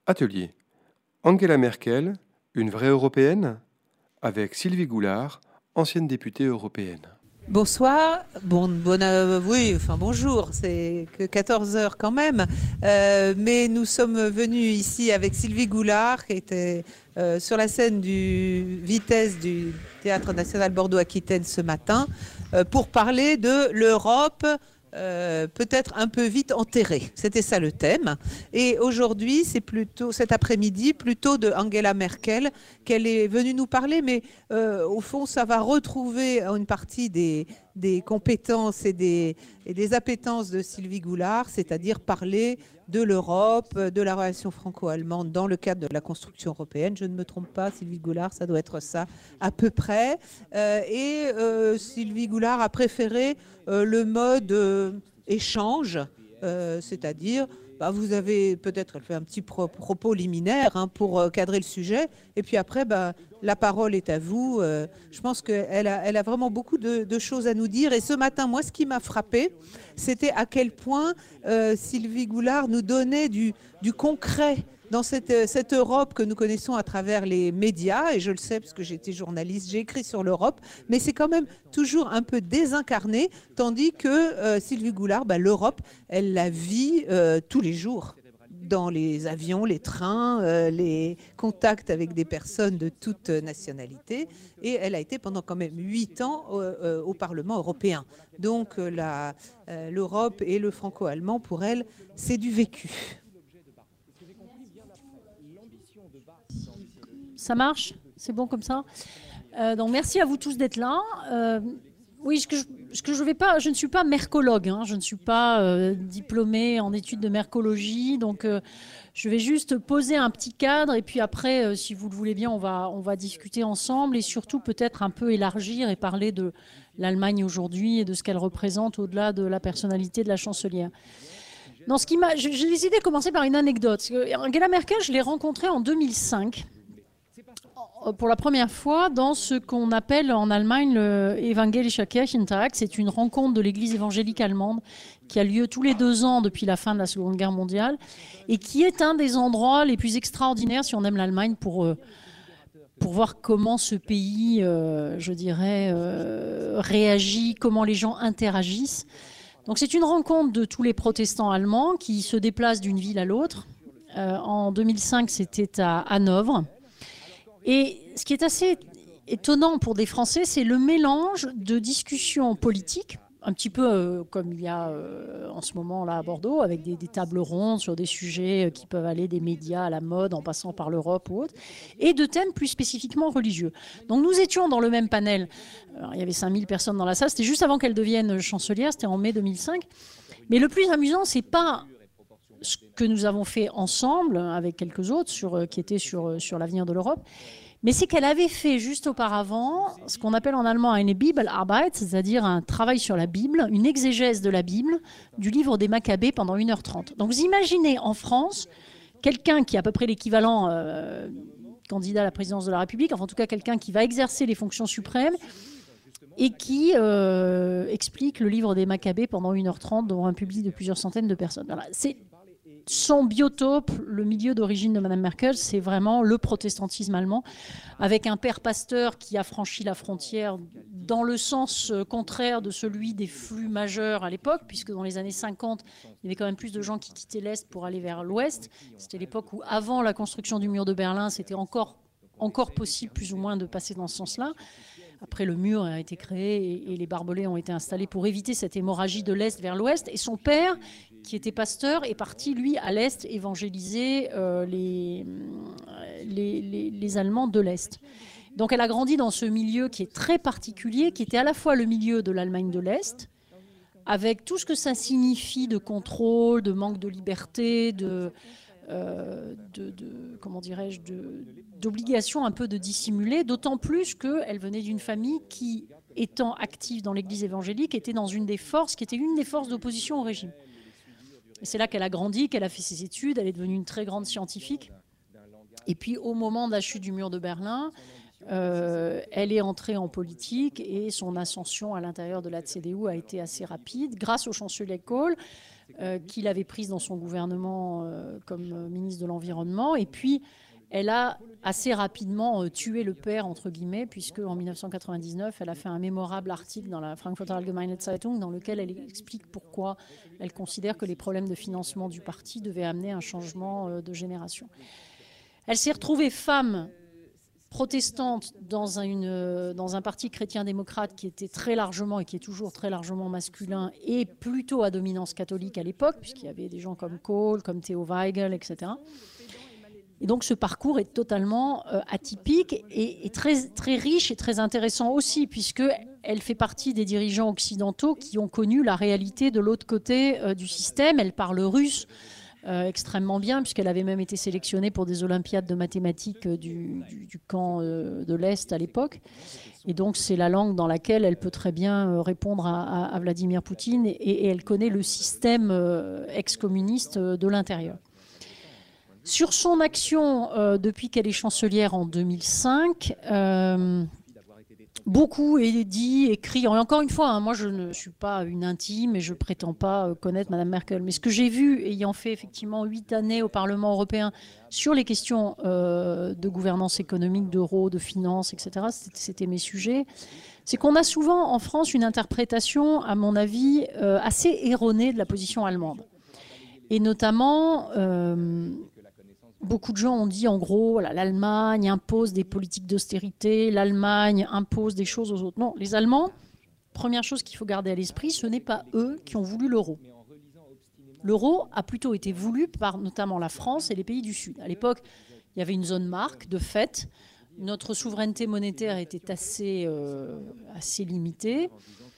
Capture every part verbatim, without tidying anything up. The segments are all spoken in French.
Atelier. Angela Merkel, une vraie européenne? Avec Sylvie Goulard, ancienne députée européenne. Bonsoir, bon, bon euh, oui, enfin bonjour, c'est que quatorze heures quand même, euh, mais nous sommes venus ici avec Sylvie Goulard qui était euh, sur la scène du Vitesse du Théâtre National Bordeaux-Aquitaine ce matin euh, pour parler de l'Europe Euh, peut-être un peu vite enterrée. C'était ça le thème. Et aujourd'hui, c'est plutôt cet après-midi, plutôt de Angela Merkel qu'elle est venue nous parler, mais euh, au fond, ça va retrouver une partie des, des compétences et des, et des appétences de Sylvie Goulard, c'est-à-dire parler de l'Europe, de la relation franco-allemande dans le cadre de la construction européenne. Je ne me trompe pas, Sylvie Goulard, ça doit être ça à peu près. Euh, et euh, Sylvie Goulard a préféré euh, le mode euh, échange, euh, c'est-à-dire bah, vous avez peut-être, elle fait un petit pro propos liminaire hein, pour euh, cadrer le sujet, et puis après, bah, la parole est à vous. Euh, je pense qu'elle a, elle a vraiment beaucoup de, de choses à nous dire. Et ce matin, moi, ce qui m'a frappé, c'était à quel point euh, Sylvie Goulard nous donnait du, du concret dans cette, cette Europe que nous connaissons à travers les médias, et je le sais parce que j'ai été journaliste, j'ai écrit sur l'Europe, mais c'est quand même toujours un peu désincarné, tandis que euh, Sylvie Goulard, bah, l'Europe, elle la vit euh, tous les jours, dans les avions, les trains, euh, les contacts avec des personnes de toute nationalité, et elle a été pendant quand même huit ans euh, au Parlement européen. Donc euh, l'Europe et le franco-allemand, pour elle, c'est du vécu. Ça marche? C'est bon comme ça? euh, Donc merci à vous tous d'être là. Euh, oui, ce que je, ce que je, vais pas, je ne suis pas mercologue, hein, je ne suis pas euh, diplômée en études de mercologie, donc euh, je vais juste poser un petit cadre et puis après, euh, si vous le voulez bien, on va, on va discuter ensemble et surtout peut-être un peu élargir et parler de l'Allemagne aujourd'hui et de ce qu'elle représente au-delà de la personnalité de la chancelière. Dans ce qui m'a, j'ai décidé de commencer par une anecdote. Angela Merkel, je l'ai rencontrée en deux mille cinq. Pour la première fois dans ce qu'on appelle en Allemagne le Evangelischer Kirchentag. C'est une rencontre de l'église évangélique allemande qui a lieu tous les deux ans depuis la fin de la Seconde Guerre mondiale et qui est un des endroits les plus extraordinaires si on aime l'Allemagne pour, euh, pour voir comment ce pays, euh, je dirais, euh, réagit, comment les gens interagissent. Donc c'est une rencontre de tous les protestants allemands qui se déplacent d'une ville à l'autre. Euh, en deux mille cinq, c'était à Hanovre. Et ce qui est assez étonnant pour des Français, c'est le mélange de discussions politiques, un petit peu euh, comme il y a euh, en ce moment là à Bordeaux, avec des, des tables rondes sur des sujets qui peuvent aller des médias à la mode, en passant par l'Europe ou autre, et de thèmes plus spécifiquement religieux. Donc nous étions dans le même panel. Alors, il y avait cinq mille personnes dans la salle, c'était juste avant qu'elle devienne chancelière, c'était en mai deux mille cinq. Mais le plus amusant, c'est pas ce que nous avons fait ensemble avec quelques autres sur, qui étaient sur, sur l'avenir de l'Europe, mais c'est qu'elle avait fait juste auparavant ce qu'on appelle en allemand eine Bibelarbeit, c'est-à-dire un travail sur la Bible, une exégèse de la Bible, du livre des Maccabées pendant une heure trente. Donc vous imaginez en France quelqu'un qui est à peu près l'équivalent euh, candidat à la présidence de la République, enfin en tout cas quelqu'un qui va exercer les fonctions suprêmes et qui euh, explique le livre des Maccabées pendant une heure trente devant un public de plusieurs centaines de personnes. Voilà. C'est son biotope, le milieu d'origine de Mme Merkel, c'est vraiment le protestantisme allemand, avec un père pasteur qui a franchi la frontière dans le sens contraire de celui des flux majeurs à l'époque, puisque dans les années cinquante, il y avait quand même plus de gens qui quittaient l'Est pour aller vers l'Ouest. C'était l'époque où, avant la construction du mur de Berlin, c'était encore, encore possible plus ou moins de passer dans ce sens-là. Après, le mur a été créé et les barbelés ont été installés pour éviter cette hémorragie de l'Est vers l'Ouest. Et son père, qui était pasteur, est parti, lui, à l'Est, évangéliser euh, les, les, les, les Allemands de l'Est. Donc elle a grandi dans ce milieu qui est très particulier, qui était à la fois le milieu de l'Allemagne de l'Est, avec tout ce que ça signifie de contrôle, de manque de liberté, de... Euh, de, de, comment dirais-je, d'obligation un peu de dissimuler, d'autant plus qu'elle venait d'une famille qui, étant active dans l'église évangélique, était dans une des forces, qui était une des forces d'opposition au régime. Et c'est là qu'elle a grandi, qu'elle a fait ses études, elle est devenue une très grande scientifique. Et puis au moment de la chute du mur de Berlin, euh, elle est entrée en politique et son ascension à l'intérieur de la C D U a été assez rapide, grâce au chancelier Kohl. euh, qu'il avait prises dans son gouvernement euh, comme euh, ministre de l'Environnement. Et puis, elle a assez rapidement euh, tué le père, entre guillemets, puisque en mille neuf cent quatre-vingt-dix-neuf, elle a fait un mémorable article dans la Frankfurter Allgemeine Zeitung dans lequel elle explique pourquoi elle considère que les problèmes de financement du parti devaient amener un changement euh, de génération. Elle s'est retrouvée femme protestante dans, une, dans un parti chrétien-démocrate qui était très largement, et qui est toujours très largement masculin, et plutôt à dominance catholique à l'époque, puisqu'il y avait des gens comme Kohl, comme Theo Weigel, et cetera. Et donc ce parcours est totalement euh, atypique et, et très, très riche et très intéressant aussi, puisqu'elle fait partie des dirigeants occidentaux qui ont connu la réalité de l'autre côté euh, du système. Elle parle russe euh, extrêmement bien, puisqu'elle avait même été sélectionnée pour des Olympiades de mathématiques euh, du, du, du camp euh, de l'Est à l'époque. Et donc c'est la langue dans laquelle elle peut très bien euh, répondre à, à, à Vladimir Poutine, et, et elle connaît le système euh, ex-communiste euh, de l'intérieur. Sur son action euh, depuis qu'elle est chancelière en deux mille cinq, euh, beaucoup est dit, écrit. Et encore une fois, hein, moi je ne suis pas une intime et je ne prétends pas euh, connaître Mme Merkel. Mais ce que j'ai vu, ayant fait effectivement huit années au Parlement européen sur les questions euh, de gouvernance économique, d'euro, de finances, et cetera, c'était mes sujets, c'est qu'on a souvent en France une interprétation, à mon avis, euh, assez erronée de la position allemande. Et notamment... Euh, Beaucoup de gens ont dit, en gros, voilà, l'Allemagne impose des politiques d'austérité, l'Allemagne impose des choses aux autres. Non, les Allemands, première chose qu'il faut garder à l'esprit, ce n'est pas eux qui ont voulu l'euro. L'euro a plutôt été voulu par notamment la France et les pays du Sud. À l'époque, il y avait une zone marque, de fait. Notre souveraineté monétaire était assez, euh, assez limitée.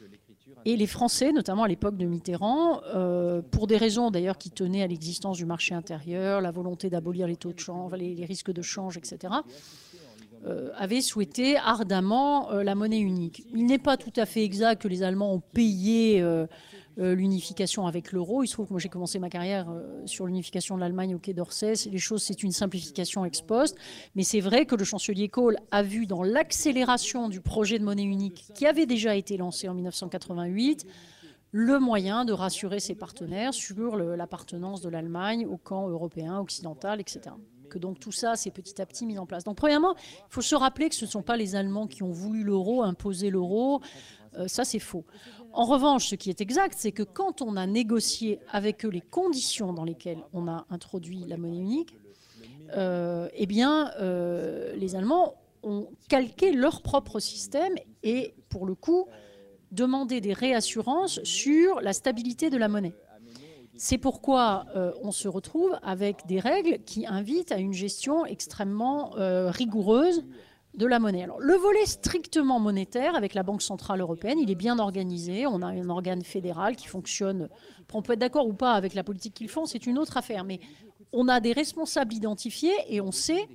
Et les Français, notamment à l'époque de Mitterrand, euh, pour des raisons d'ailleurs qui tenaient à l'existence du marché intérieur, la volonté d'abolir les taux de change, les, les risques de change, et cetera, euh, avaient souhaité ardemment euh, la monnaie unique. Il n'est pas tout à fait exact que les Allemands ont payé euh, euh, l'unification avec l'euro. Il se trouve que moi j'ai commencé ma carrière euh, sur l'unification de l'Allemagne au Quai d'Orsay. Les choses, c'est une simplification ex post. Mais c'est vrai que le chancelier Kohl a vu dans l'accélération du projet de monnaie unique qui avait déjà été lancé en mille neuf cent quatre-vingt-huit le moyen de rassurer ses partenaires sur l'appartenance de l'Allemagne au camp européen, occidental, et cetera. Que donc tout ça, c'est petit à petit mis en place. Donc premièrement, il faut se rappeler que ce ne sont pas les Allemands qui ont voulu l'euro, imposé l'euro. Euh, ça, c'est faux. En revanche, ce qui est exact, c'est que quand on a négocié avec eux les conditions dans lesquelles on a introduit la monnaie unique, euh, eh bien, euh, les Allemands ont calqué leur propre système et, pour le coup, demandé des réassurances sur la stabilité de la monnaie. C'est pourquoi euh, on se retrouve avec des règles qui invitent à une gestion extrêmement euh, rigoureuse de la monnaie. Alors, le volet strictement monétaire avec la Banque centrale européenne, il est bien organisé. On a un organe fédéral qui fonctionne. On peut être d'accord ou pas avec la politique qu'ils font, c'est une autre affaire. Mais on a des responsables identifiés et on sait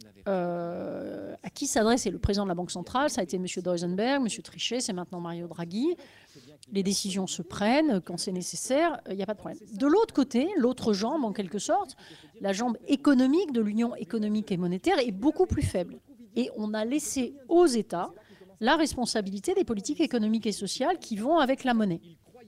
euh, à qui s'adresser. Le président de la Banque centrale, ça a été M. Duisenberg, M. Trichet, c'est maintenant Mario Draghi. Les décisions se prennent quand c'est nécessaire, il n'y a pas de problème. De l'autre côté, l'autre jambe, en quelque sorte, la jambe économique de l'Union économique et monétaire est beaucoup plus faible. Et on a laissé aux États la responsabilité des politiques économiques et sociales qui vont avec la monnaie.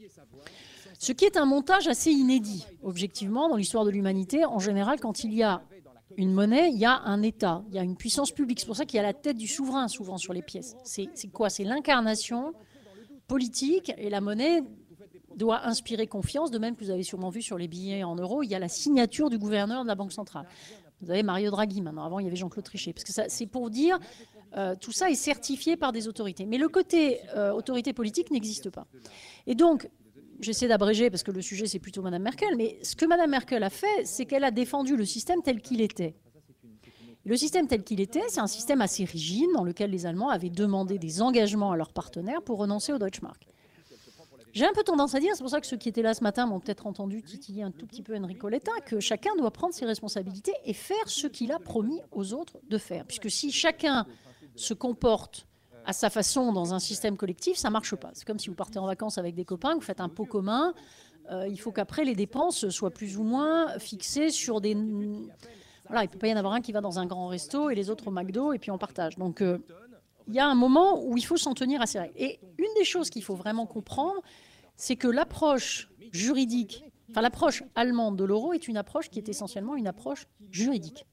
Ce qui est un montage assez inédit, objectivement, dans l'histoire de l'humanité. En général, quand il y a une monnaie, il y a un État, il y a une puissance publique. C'est pour ça qu'il y a la tête du souverain, souvent, sur les pièces. C'est quoi? C'est l'incarnation politique, et la monnaie doit inspirer confiance. De même que vous avez sûrement vu sur les billets en euros, il y a la signature du gouverneur de la Banque centrale. Vous avez Mario Draghi maintenant. Avant, il y avait Jean-Claude Trichet. Parce que c'est pour dire, euh, tout ça est certifié par des autorités. Mais le côté euh, autorité politique n'existe pas. Et donc, j'essaie d'abréger parce que le sujet, c'est plutôt Mme Merkel. Mais ce que Mme Merkel a fait, c'est qu'elle a défendu le système tel qu'il était. Le système tel qu'il était, c'est un système assez rigide dans lequel les Allemands avaient demandé des engagements à leurs partenaires pour renoncer au Deutschmark. J'ai un peu tendance à dire, c'est pour ça que ceux qui étaient là ce matin m'ont peut-être entendu titiller un tout petit peu Enrico Letta, que chacun doit prendre ses responsabilités et faire ce qu'il a promis aux autres de faire. Puisque si chacun se comporte à sa façon dans un système collectif, ça ne marche pas. C'est comme si vous partez en vacances avec des copains, vous faites un pot commun, euh, il faut qu'après les dépenses soient plus ou moins fixées sur des... Voilà, il ne peut pas y en avoir un qui va dans un grand resto et les autres au McDo et puis on partage. Donc euh, il y a un moment où il faut s'en tenir à ces règles. Et une des choses qu'il faut vraiment comprendre, c'est que l'approche juridique Enfin, l'approche allemande de l'euro est une approche qui est essentiellement une approche juridique.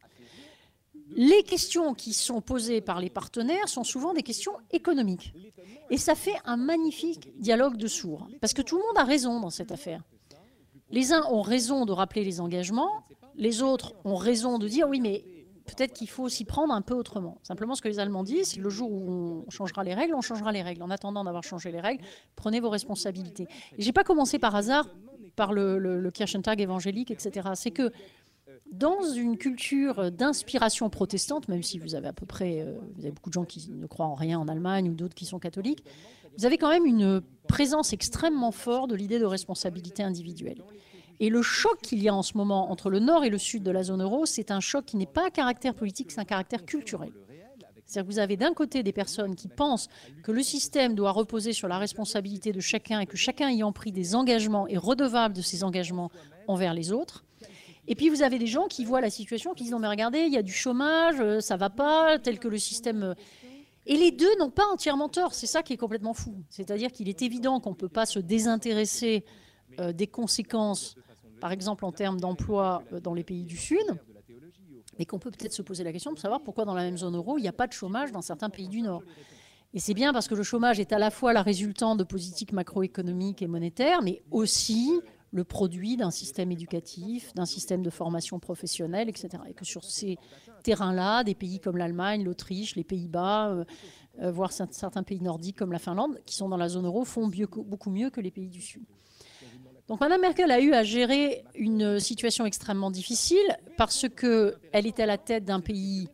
Les questions qui sont posées par les partenaires sont souvent des questions économiques. Et ça fait un magnifique dialogue de sourds. Parce que tout le monde a raison dans cette affaire. Les uns ont raison de rappeler les engagements, les autres ont raison de dire oui, mais peut-être qu'il faut s'y prendre un peu autrement. Simplement, ce que les Allemands disent, c'est le jour où on changera les règles, on changera les règles. En attendant d'avoir changé les règles, prenez vos responsabilités. Et je n'ai pas commencé par hasard par le, le, le Kirchentag évangélique, et cetera. C'est que dans une culture d'inspiration protestante, même si vous avez à peu près, euh, vous avez beaucoup de gens qui ne croient en rien en Allemagne ou d'autres qui sont catholiques, vous avez quand même une présence extrêmement forte de l'idée de responsabilité individuelle. Et le choc qu'il y a en ce moment entre le nord et le sud de la zone euro, c'est un choc qui n'est pas à caractère politique, c'est un caractère culturel. C'est-à-dire que vous avez d'un côté des personnes qui pensent que le système doit reposer sur la responsabilité de chacun et que chacun ayant pris des engagements est redevable de ses engagements envers les autres. Et puis vous avez des gens qui voient la situation, qui disent non mais regardez, il y a du chômage, ça va pas, tel que le système... Et les deux n'ont pas entièrement tort, c'est ça qui est complètement fou. C'est-à-dire qu'il est évident qu'on ne peut pas se désintéresser euh, des conséquences, par exemple en termes d'emploi euh, dans les pays du Sud, mais qu'on peut peut-être se poser la question de savoir pourquoi dans la même zone euro, il n'y a pas de chômage dans certains pays du Nord. Et c'est bien parce que le chômage est à la fois la résultante de politiques macroéconomiques et monétaires, mais aussi le produit d'un système éducatif, d'un système de formation professionnelle, et cetera. Et que sur ces terrains-là, des pays comme l'Allemagne, l'Autriche, les Pays-Bas, euh, euh, voire certains pays nordiques comme la Finlande, qui sont dans la zone euro, font mieux, beaucoup mieux que les pays du Sud. Donc Mme Merkel a eu à gérer une situation extrêmement difficile parce qu'elle était à la tête d'un pays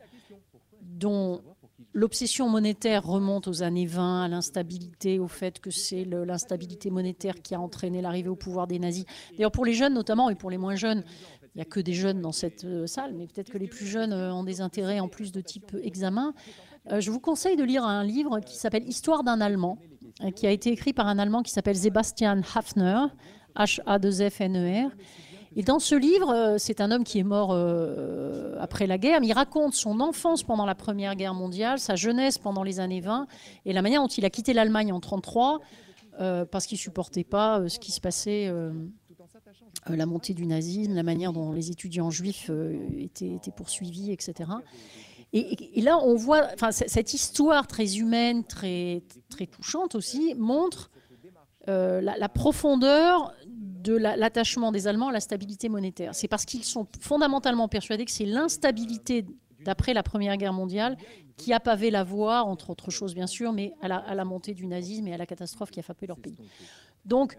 dont l'obsession monétaire remonte aux années vingt, à l'instabilité, au fait que c'est l'instabilité monétaire qui a entraîné l'arrivée au pouvoir des nazis. D'ailleurs, pour les jeunes notamment, et pour les moins jeunes, il n'y a que des jeunes dans cette euh, salle, mais peut-être que les plus jeunes euh, ont des intérêts en plus de type examen. Euh, je vous conseille de lire un livre qui s'appelle « Histoire d'un Allemand », euh, qui a été écrit par un Allemand qui s'appelle Sebastian Haffner, H A deux F N E R. Et dans ce livre, c'est un homme qui est mort euh, après la guerre, mais il raconte son enfance pendant la Première Guerre mondiale, sa jeunesse pendant les années vingt, et la manière dont il a quitté l'Allemagne en trente-trois, euh, parce qu'il ne supportait pas euh, ce qui se passait, euh, euh, la montée du nazisme, la manière dont les étudiants juifs euh, étaient, étaient poursuivis, et cetera. Et, et, et là, on voit, enfin, cette histoire très humaine, très, très touchante aussi, montre euh, la, la profondeur de l'attachement des Allemands à la stabilité monétaire. C'est parce qu'ils sont fondamentalement persuadés que c'est l'instabilité d'après la Première Guerre mondiale qui a pavé la voie, entre autres choses bien sûr, mais à la, à la montée du nazisme et à la catastrophe qui a frappé leur pays. Donc,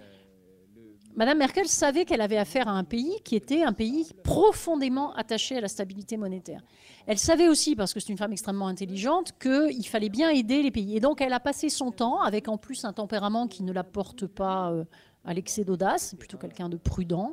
Mme Merkel savait qu'elle avait affaire à un pays qui était un pays profondément attaché à la stabilité monétaire. Elle savait aussi, parce que c'est une femme extrêmement intelligente, qu'il fallait bien aider les pays. Et donc, elle a passé son temps, avec en plus un tempérament qui ne la porte pas euh, à l'excès d'audace, c'est plutôt quelqu'un de prudent.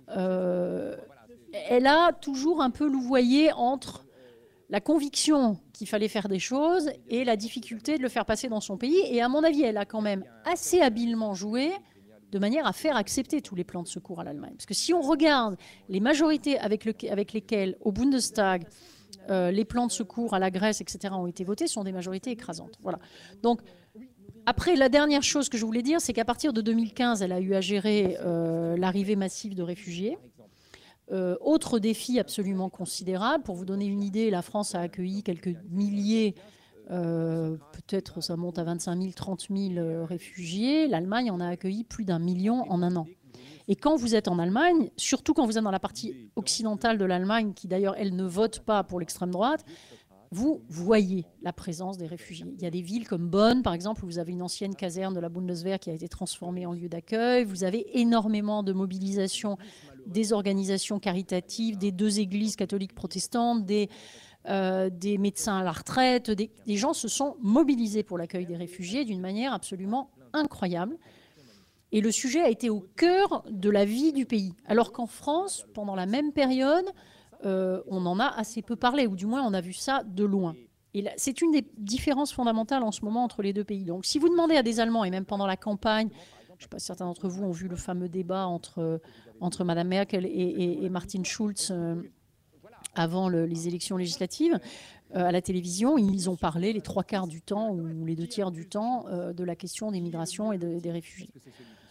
Euh, elle a toujours un peu louvoyé entre la conviction qu'il fallait faire des choses et la difficulté de le faire passer dans son pays. Et à mon avis, elle a quand même assez habilement joué de manière à faire accepter tous les plans de secours à l'Allemagne. Parce que si on regarde les majorités avec, le, avec lesquelles, au Bundestag, euh, les plans de secours à la Grèce, et cetera, ont été votés, sont des majorités écrasantes. Voilà. Donc, après, la dernière chose que je voulais dire, c'est qu'à partir de deux mille quinze, elle a eu à gérer euh, l'arrivée massive de réfugiés. Euh, autre défi absolument considérable. Pour vous donner une idée, la France a accueilli quelques milliers, euh, peut-être ça monte à vingt-cinq mille, trente mille euh, réfugiés. L'Allemagne en a accueilli plus d'un million en un an. Et quand vous êtes en Allemagne, surtout quand vous êtes dans la partie occidentale de l'Allemagne, qui d'ailleurs, elle ne vote pas pour l'extrême droite, vous voyez la présence des réfugiés. Il y a des villes comme Bonn, par exemple, où vous avez une ancienne caserne de la Bundeswehr qui a été transformée en lieu d'accueil. Vous avez énormément de mobilisation des organisations caritatives, des deux églises catholiques protestantes, des, euh, des médecins à la retraite. Des, des gens se sont mobilisés pour l'accueil des réfugiés d'une manière absolument incroyable. Et le sujet a été au cœur de la vie du pays. Alors qu'en France, pendant la même période, Euh, on en a assez peu parlé, ou du moins on a vu ça de loin. Et c'est une des différences fondamentales en ce moment entre les deux pays. Donc si vous demandez à des Allemands, et même pendant la campagne, je ne sais pas si certains d'entre vous ont vu le fameux débat entre, entre Mme Merkel et, et, et Martin Schulz euh, avant le, les élections législatives, euh, à la télévision, ils ont parlé les trois quarts du temps, ou les deux tiers du temps, euh, de la question des migrations et de, des réfugiés.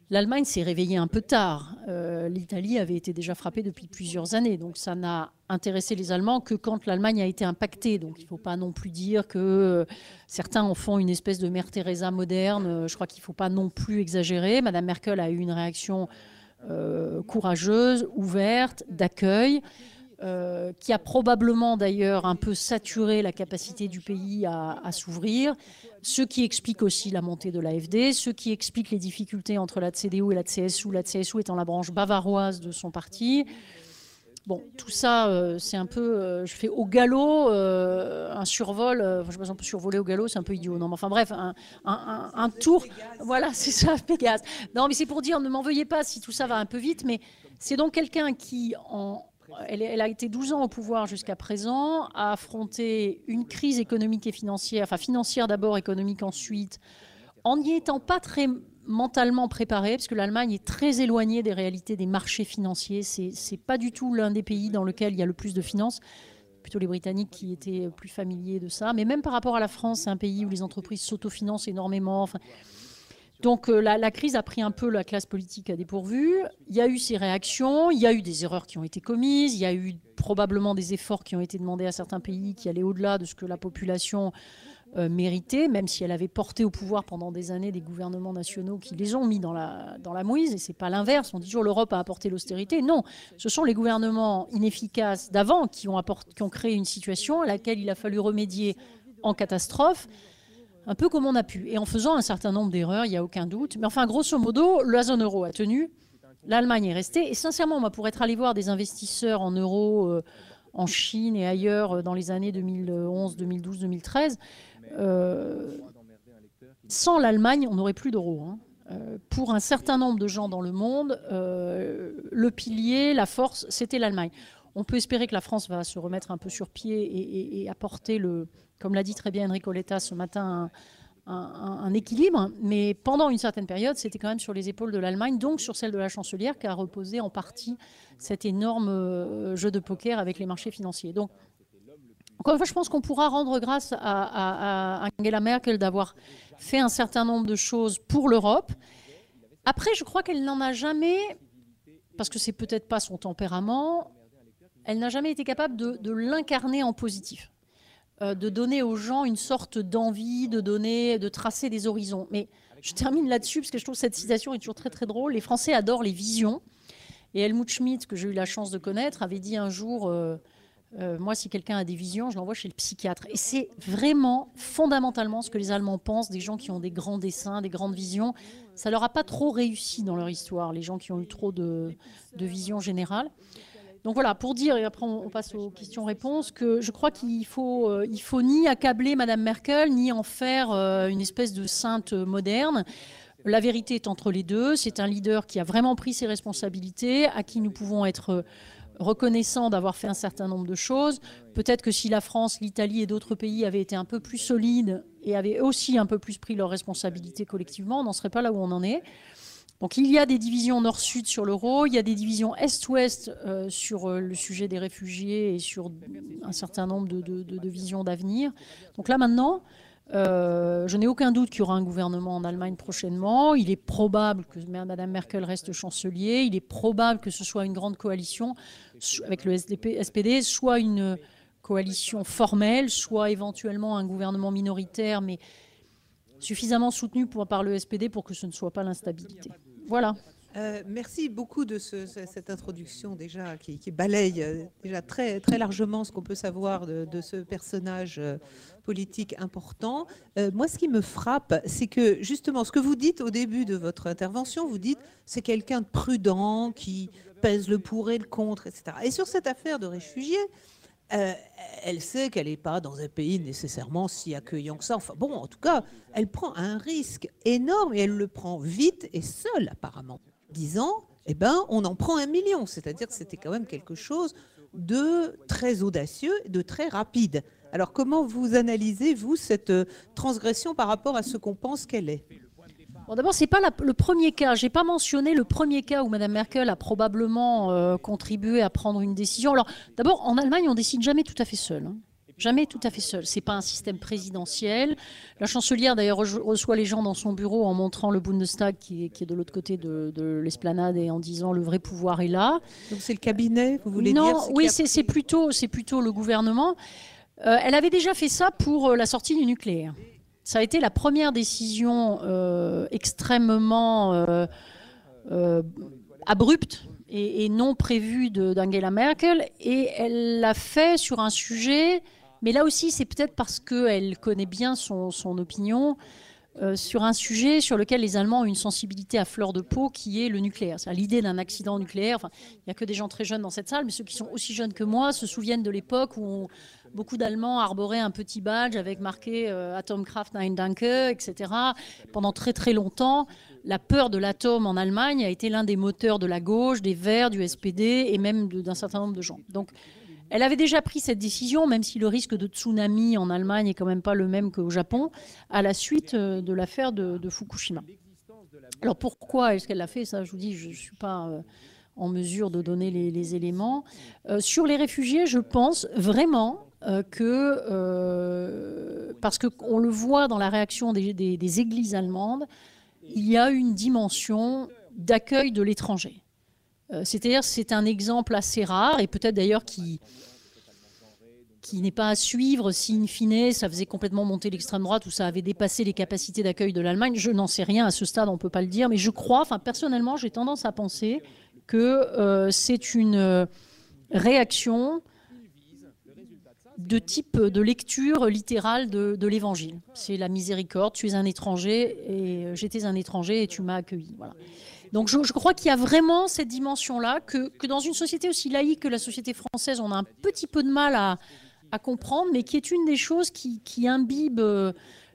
l'Allemagne s'est réveillée un peu tard. Euh, L'Italie avait été déjà frappée depuis plusieurs années. Donc ça n'a intéressé les Allemands que quand l'Allemagne a été impactée. Donc il ne faut pas non plus dire que euh, certains en font une espèce de Mère Teresa moderne. Je crois qu'il ne faut pas non plus exagérer. Madame Merkel a eu une réaction euh, courageuse, ouverte, d'accueil. Euh, qui a probablement d'ailleurs un peu saturé la capacité du pays à, à s'ouvrir, ce qui explique aussi la montée de l'A F D, ce qui explique les difficultés entre la C D U et la C S U, la C S U étant la branche bavaroise de son parti. Bon, tout ça, euh, c'est un peu... Euh, je fais au galop euh, un survol. Euh, je ne sais pas si on peut survoler au galop, c'est un peu idiot. Non, mais enfin bref, un, un, un, un tour. Voilà, c'est ça, Pégase. Non, mais c'est pour dire, ne m'en veuillez pas si tout ça va un peu vite, mais c'est donc quelqu'un qui, en... Elle, elle a été douze ans au pouvoir jusqu'à présent, a affronté une crise économique et financière, enfin financière d'abord, économique ensuite, en n'y étant pas très mentalement préparée, parce que l'Allemagne est très éloignée des réalités des marchés financiers. C'est, c'est pas du tout l'un des pays dans lequel il y a le plus de finances, plutôt les Britanniques qui étaient plus familiers de ça. Mais même par rapport à la France, c'est un pays où les entreprises s'autofinancent énormément. Enfin, Donc euh, la, la crise a pris un peu la classe politique à dépourvu. Il y a eu ces réactions, il y a eu des erreurs qui ont été commises, il y a eu probablement des efforts qui ont été demandés à certains pays qui allaient au-delà de ce que la population euh, méritait, même si elle avait porté au pouvoir pendant des années des gouvernements nationaux qui les ont mis dans la, dans la mouise. Et ce n'est pas l'inverse. On dit toujours l'Europe a apporté l'austérité. Non, ce sont les gouvernements inefficaces d'avant qui ont, apport, qui ont créé une situation à laquelle il a fallu remédier en catastrophe, un peu comme on a pu, et en faisant un certain nombre d'erreurs, il n'y a aucun doute. Mais enfin, grosso modo, la zone euro a tenu, l'Allemagne est restée. Et sincèrement, moi, pour être allé voir des investisseurs en euros euh, en Chine et ailleurs euh, dans les années deux mille onze, deux mille douze, deux mille treize, euh, sans l'Allemagne, on n'aurait plus d'euros. Hein. Euh, pour un certain nombre de gens dans le monde, euh, le pilier, la force, c'était l'Allemagne. On peut espérer que la France va se remettre un peu sur pied et, et, et apporter, le, comme l'a dit très bien Enrico Letta ce matin, un, un, un équilibre. Mais pendant une certaine période, c'était quand même sur les épaules de l'Allemagne, donc sur celle de la chancelière, qui a reposé en partie cet énorme jeu de poker avec les marchés financiers. Donc, encore une fois, je pense qu'on pourra rendre grâce à, à, à Angela Merkel d'avoir fait un certain nombre de choses pour l'Europe. Après, je crois qu'elle n'en a jamais, parce que c'est peut-être pas son tempérament, elle n'a jamais été capable de, de l'incarner en positif, euh, de donner aux gens une sorte d'envie, de donner, de tracer des horizons. Mais je termine là-dessus parce que je trouve que cette citation est toujours très très drôle. Les Français adorent les visions. Et Helmut Schmidt, que j'ai eu la chance de connaître, avait dit un jour euh, euh, moi, si quelqu'un a des visions, je l'envoie chez le psychiatre. Et c'est vraiment fondamentalement ce que les Allemands pensent, des gens qui ont des grands dessins, des grandes visions. Ça leur a pas trop réussi dans leur histoire, les gens qui ont eu trop de, de visions générales. Donc voilà, pour dire, et après on passe aux questions-réponses, que je crois qu'il faut, euh, il faut ni accabler Madame Merkel, ni en faire euh, une espèce de sainte moderne. La vérité est entre les deux. C'est un leader qui a vraiment pris ses responsabilités, à qui nous pouvons être reconnaissants d'avoir fait un certain nombre de choses. Peut-être que si la France, l'Italie et d'autres pays avaient été un peu plus solides et avaient aussi un peu plus pris leurs responsabilités collectivement, on n'en serait pas là où on en est. Donc il y a des divisions nord-sud sur l'euro, il y a des divisions est-ouest euh, sur euh, le sujet des réfugiés et sur un certain nombre de, de, de, de visions d'avenir. Donc là maintenant, euh, je n'ai aucun doute qu'il y aura un gouvernement en Allemagne prochainement. Il est probable que Mme Merkel reste chancelier, il est probable que ce soit une grande coalition avec le S P D, soit une coalition formelle, soit éventuellement un gouvernement minoritaire, mais suffisamment soutenu pour, par le S P D pour que ce ne soit pas l'instabilité. Voilà. Euh, merci beaucoup de ce, cette introduction déjà qui, qui balaye euh, déjà très, très largement ce qu'on peut savoir de, de ce personnage euh, politique important. Euh, moi, ce qui me frappe, c'est que justement, ce que vous dites au début de votre intervention, vous dites c'est quelqu'un de prudent qui pèse le pour et le contre, et cetera. Et sur cette affaire de réfugiés, Euh, elle sait qu'elle n'est pas dans un pays nécessairement si accueillant que ça. Enfin bon, en tout cas, elle prend un risque énorme et elle le prend vite et seule apparemment. Disant, eh ben, on en prend un million. C'est-à-dire que c'était quand même quelque chose de très audacieux, de très rapide. Alors comment vous analysez, vous, cette transgression par rapport à ce qu'on pense qu'elle est ? Bon, d'abord, ce n'est pas la, le premier cas. Je n'ai pas mentionné le premier cas où Mme Merkel a probablement euh, contribué à prendre une décision. Alors, d'abord, en Allemagne, on ne décide jamais tout à fait seul. Hein. Jamais tout à fait seul. C'est pas un système présidentiel. La chancelière, d'ailleurs, reçoit les gens dans son bureau en montrant le Bundestag qui est, qui est de l'autre côté de, de l'esplanade et en disant le vrai pouvoir est là. Donc c'est le cabinet, vous voulez non, dire Non, oui, c'est pris... plutôt, c'est plutôt le gouvernement. Euh, elle avait déjà fait ça pour euh, la sortie du nucléaire. Ça a été la première décision euh, extrêmement euh, euh, abrupte et, et non prévue d'Angela Merkel. Et elle l'a fait sur un sujet... Mais là aussi, c'est peut-être parce qu'elle connaît bien son, son opinion euh, sur un sujet sur lequel les Allemands ont une sensibilité à fleur de peau, qui est le nucléaire. C'est l'idée d'un accident nucléaire. Enfin, il n'y a que des gens très jeunes dans cette salle, mais ceux qui sont aussi jeunes que moi se souviennent de l'époque où on, beaucoup d'Allemands arboraient un petit badge avec marqué euh, Atomkraft Nein Danke, et cetera. Pendant très très longtemps, la peur de l'atome en Allemagne a été l'un des moteurs de la gauche, des Verts, du S P D et même d'un certain nombre de gens. Donc, elle avait déjà pris cette décision, même si le risque de tsunami en Allemagne n'est quand même pas le même qu'au Japon, à la suite de l'affaire de, de Fukushima. Alors pourquoi est-ce qu'elle l'a fait? Ça, je vous dis, je ne suis pas euh, en mesure de donner les, les éléments. Euh, sur les réfugiés, je pense vraiment euh, que, euh, parce qu'on le voit dans la réaction des, des, des églises allemandes, il y a une dimension d'accueil de l'étranger. C'est-à-dire c'est un exemple assez rare et peut-être d'ailleurs qui, qui n'est pas à suivre si in fine ça faisait complètement monter l'extrême droite ou ça avait dépassé les capacités d'accueil de l'Allemagne. Je n'en sais rien à ce stade, on ne peut pas le dire, mais je crois, enfin personnellement j'ai tendance à penser que euh, c'est une réaction de type de lecture littérale de, de l'Évangile. C'est la miséricorde, tu es un étranger et j'étais un étranger et tu m'as accueilli. Voilà. Donc je, je crois qu'il y a vraiment cette dimension-là que, que dans une société aussi laïque que la société française, on a un petit peu de mal à, à comprendre, mais qui est une des choses qui, qui imbibe euh,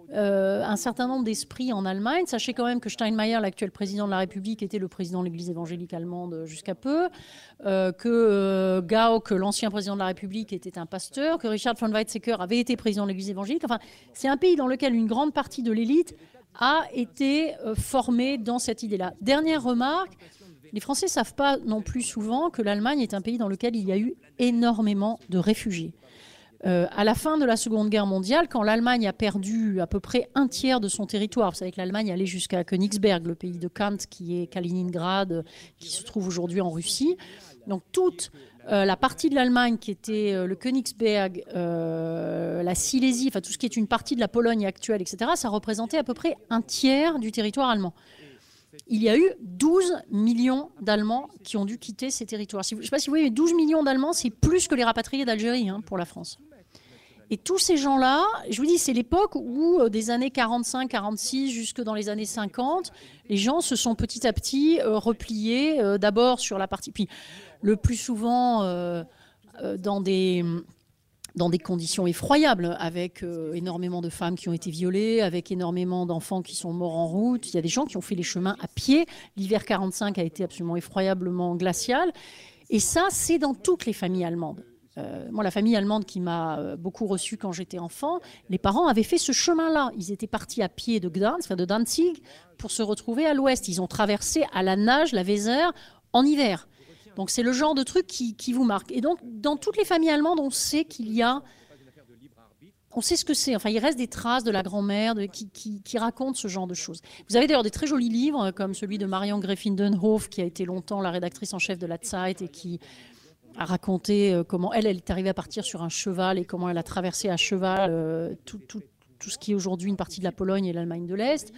un certain nombre d'esprits en Allemagne. Sachez quand même que Steinmeier, l'actuel président de la République, était le président de l'Église évangélique allemande jusqu'à peu, euh, que euh, Gauck, l'ancien président de la République, était un pasteur, que Richard von Weizsäcker avait été président de l'Église évangélique. Enfin, c'est un pays dans lequel une grande partie de l'élite a été euh, formée dans cette idée-là. Dernière remarque, les Français ne savent pas non plus souvent que l'Allemagne est un pays dans lequel il y a eu énormément de réfugiés. Euh, à la fin de la Seconde Guerre mondiale, quand l'Allemagne a perdu à peu près un tiers de son territoire, vous savez que l'Allemagne allait jusqu'à Königsberg, le pays de Kant, qui est Kaliningrad, qui se trouve aujourd'hui en Russie. Donc toute euh, la partie de l'Allemagne qui était euh, le Königsberg, euh, la Silésie, enfin tout ce qui est une partie de la Pologne actuelle, et cetera, ça représentait à peu près un tiers du territoire allemand. Il y a eu douze millions d'Allemands qui ont dû quitter ces territoires. Si vous, je ne sais pas si vous voyez, mais douze millions d'Allemands, c'est plus que les rapatriés d'Algérie hein, pour la France. Et tous ces gens-là, je vous dis, c'est l'époque où, euh, des années quarante-cinq quarante-six jusque dans les années cinquante, les gens se sont petit à petit euh, repliés euh, d'abord sur la partie... Puis le plus souvent euh, euh, dans des... dans des conditions effroyables, avec euh, énormément de femmes qui ont été violées, avec énormément d'enfants qui sont morts en route. Il y a des gens qui ont fait les chemins à pied. L'hiver quarante-cinq a été absolument effroyablement glacial. Et ça, c'est dans toutes les familles allemandes. Euh, moi, la famille allemande qui m'a euh, beaucoup reçue quand j'étais enfant, les parents avaient fait ce chemin-là. Ils étaient partis à pied de Gdansk, enfin de Danzig, pour se retrouver à l'ouest. Ils ont traversé à la nage la Weser en hiver. Donc c'est le genre de truc qui, qui vous marque. Et donc, dans toutes les familles allemandes, on sait qu'il y a... On sait ce que c'est. Enfin, il reste des traces de la grand-mère de, qui, qui, qui racontent ce genre de choses. Vous avez d'ailleurs des très jolis livres, comme celui de Marion Gräfin-Dönhoff, qui a été longtemps la rédactrice en chef de la Zeit et qui a raconté comment elle, elle est arrivée à partir sur un cheval et comment elle a traversé à cheval euh, tout, tout, tout ce qui est aujourd'hui une partie de la Pologne et l'Allemagne de l'Est.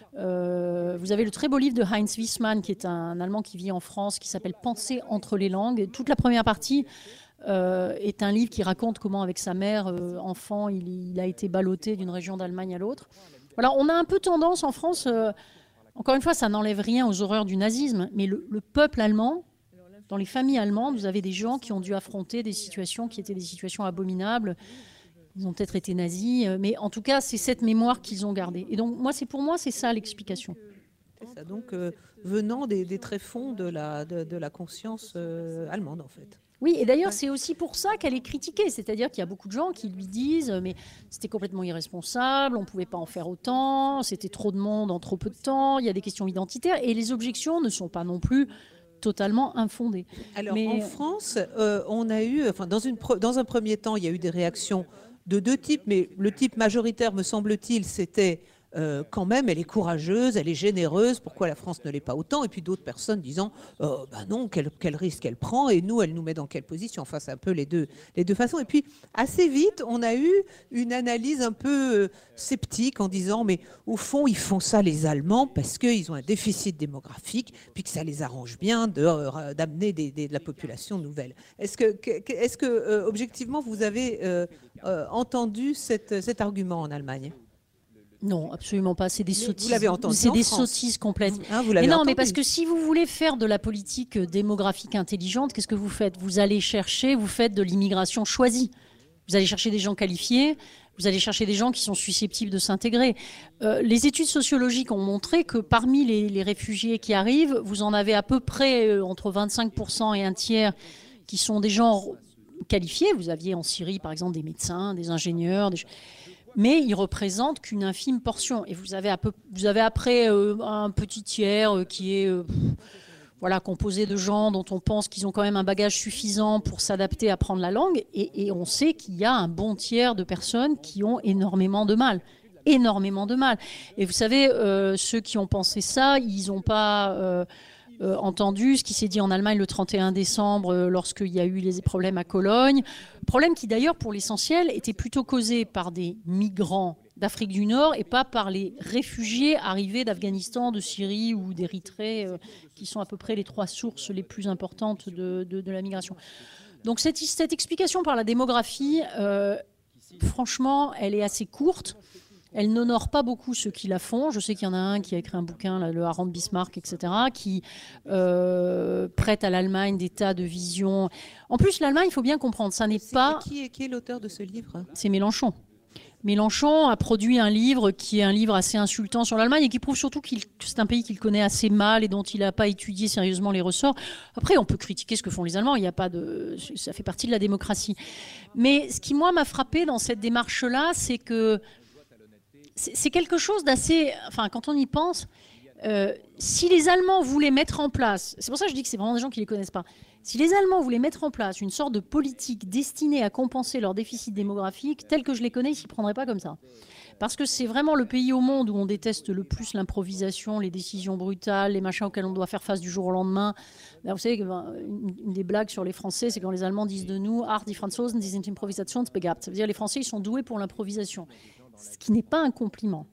Euh, vous avez le très beau livre de Heinz Wiesmann, qui est un Allemand qui vit en France, qui s'appelle « Penser entre les langues ». Toute la première partie euh, est un livre qui raconte comment, avec sa mère, euh, enfant, il, il a été ballotté d'une région d'Allemagne à l'autre. Voilà, on a un peu tendance en France, euh, encore une fois, ça n'enlève rien aux horreurs du nazisme, mais le, le peuple allemand, dans les familles allemandes, vous avez des gens qui ont dû affronter des situations qui étaient des situations abominables. Ils ont peut-être été nazis, mais en tout cas, c'est cette mémoire qu'ils ont gardée. Et donc, moi, c'est pour moi, c'est ça l'explication. C'est ça, donc euh, venant des, des tréfonds de la, de, de la conscience euh, allemande, en fait. Oui, et d'ailleurs, c'est aussi pour ça qu'elle est critiquée. C'est-à-dire qu'il y a beaucoup de gens qui lui disent « mais c'était complètement irresponsable, on ne pouvait pas en faire autant, c'était trop de monde en trop peu de temps, il y a des questions identitaires ». Et les objections ne sont pas non plus totalement infondées. Alors, mais... en France, euh, on a eu, enfin, dans, une, dans un premier temps, il y a eu des réactions de deux types, mais le type majoritaire, me semble-t-il, c'était euh, quand même, elle est courageuse, elle est généreuse, pourquoi la France ne l'est pas autant? Et puis d'autres personnes disant, euh, bah non, quel, quel risque elle prend, et nous, elle nous met dans quelle position? Enfin, c'est un peu les deux, les deux façons. Et puis, assez vite, on a eu une analyse un peu euh, sceptique en disant, mais au fond, ils font ça, les Allemands, parce qu'ils ont un déficit démographique, puis que ça les arrange bien de, euh, d'amener des, des, de la population nouvelle. Est-ce que, que, est-ce que euh, objectivement, vous avez euh, euh, entendu cette, cet argument en Allemagne? Non, absolument pas. C'est des sottises. Vous l'avez entendu C'est en des France. sottises complètes. Hein, vous l'avez mais non, entendu. mais parce que si vous voulez faire de la politique démographique intelligente, qu'est-ce que vous faites? Vous allez chercher, vous faites de l'immigration choisie. Vous allez chercher des gens qualifiés, vous allez chercher des gens qui sont susceptibles de s'intégrer. Euh, les études sociologiques ont montré que parmi les, les réfugiés qui arrivent, vous en avez à peu près euh, entre vingt-cinq pour cent et un tiers qui sont des gens qualifiés. Vous aviez en Syrie, par exemple, des médecins, des ingénieurs, des... mais ils représentent qu'une infime portion. Et vous avez, à peu, vous avez après euh, un petit tiers euh, qui est euh, voilà, composé de gens dont on pense qu'ils ont quand même un bagage suffisant pour s'adapter à apprendre la langue. Et, et on sait qu'il y a un bon tiers de personnes qui ont énormément de mal. Énormément de mal. Et vous savez, euh, ceux qui ont pensé ça, ils n'ont pas... Euh, Euh, entendu ce qui s'est dit en Allemagne le trente et un décembre euh, lorsqu'il y a eu les problèmes à Cologne. Problème qui d'ailleurs pour l'essentiel était plutôt causé par des migrants d'Afrique du Nord et pas par les réfugiés arrivés d'Afghanistan, de Syrie ou d'Érythrée euh, qui sont à peu près les trois sources les plus importantes de, de, de la migration. Donc cette, cette explication par la démographie, euh, franchement, elle est assez courte. Elle n'honore pas beaucoup ceux qui la font. Je sais qu'il y en a un qui a écrit un bouquin, là, le Harald Bismarck, et cetera, qui euh, prête à l'Allemagne des tas de visions. En plus, l'Allemagne, il faut bien comprendre, ça n'est pas... Qui est, qui est l'auteur de ce livre? C'est Mélenchon. Mélenchon a produit un livre qui est un livre assez insultant sur l'Allemagne et qui prouve surtout qu'il, que c'est un pays qu'il connaît assez mal et dont il n'a pas étudié sérieusement les ressorts. Après, on peut critiquer ce que font les Allemands, il n'y a pas de... ça fait partie de la démocratie. Mais ce qui, moi, m'a frappé dans cette démarche-là, c'est que c'est quelque chose d'assez... Enfin, quand on y pense, euh, si les Allemands voulaient mettre en place... C'est pour ça que je dis que c'est vraiment des gens qui ne les connaissent pas. Si les Allemands voulaient mettre en place une sorte de politique destinée à compenser leur déficit démographique, tel que je les connais, ils ne s'y prendraient pas comme ça. Parce que c'est vraiment le pays au monde où on déteste le plus l'improvisation, les décisions brutales, les machins auxquels on doit faire face du jour au lendemain. Là, vous savez, une, une des blagues sur les Français, c'est quand les Allemands disent de nous « Ach, die Franzosen, die sind improvisationsbegabt ». Ça veut dire les Français, ils sont doués pour l'improvisation. Ce qui n'est pas un compliment.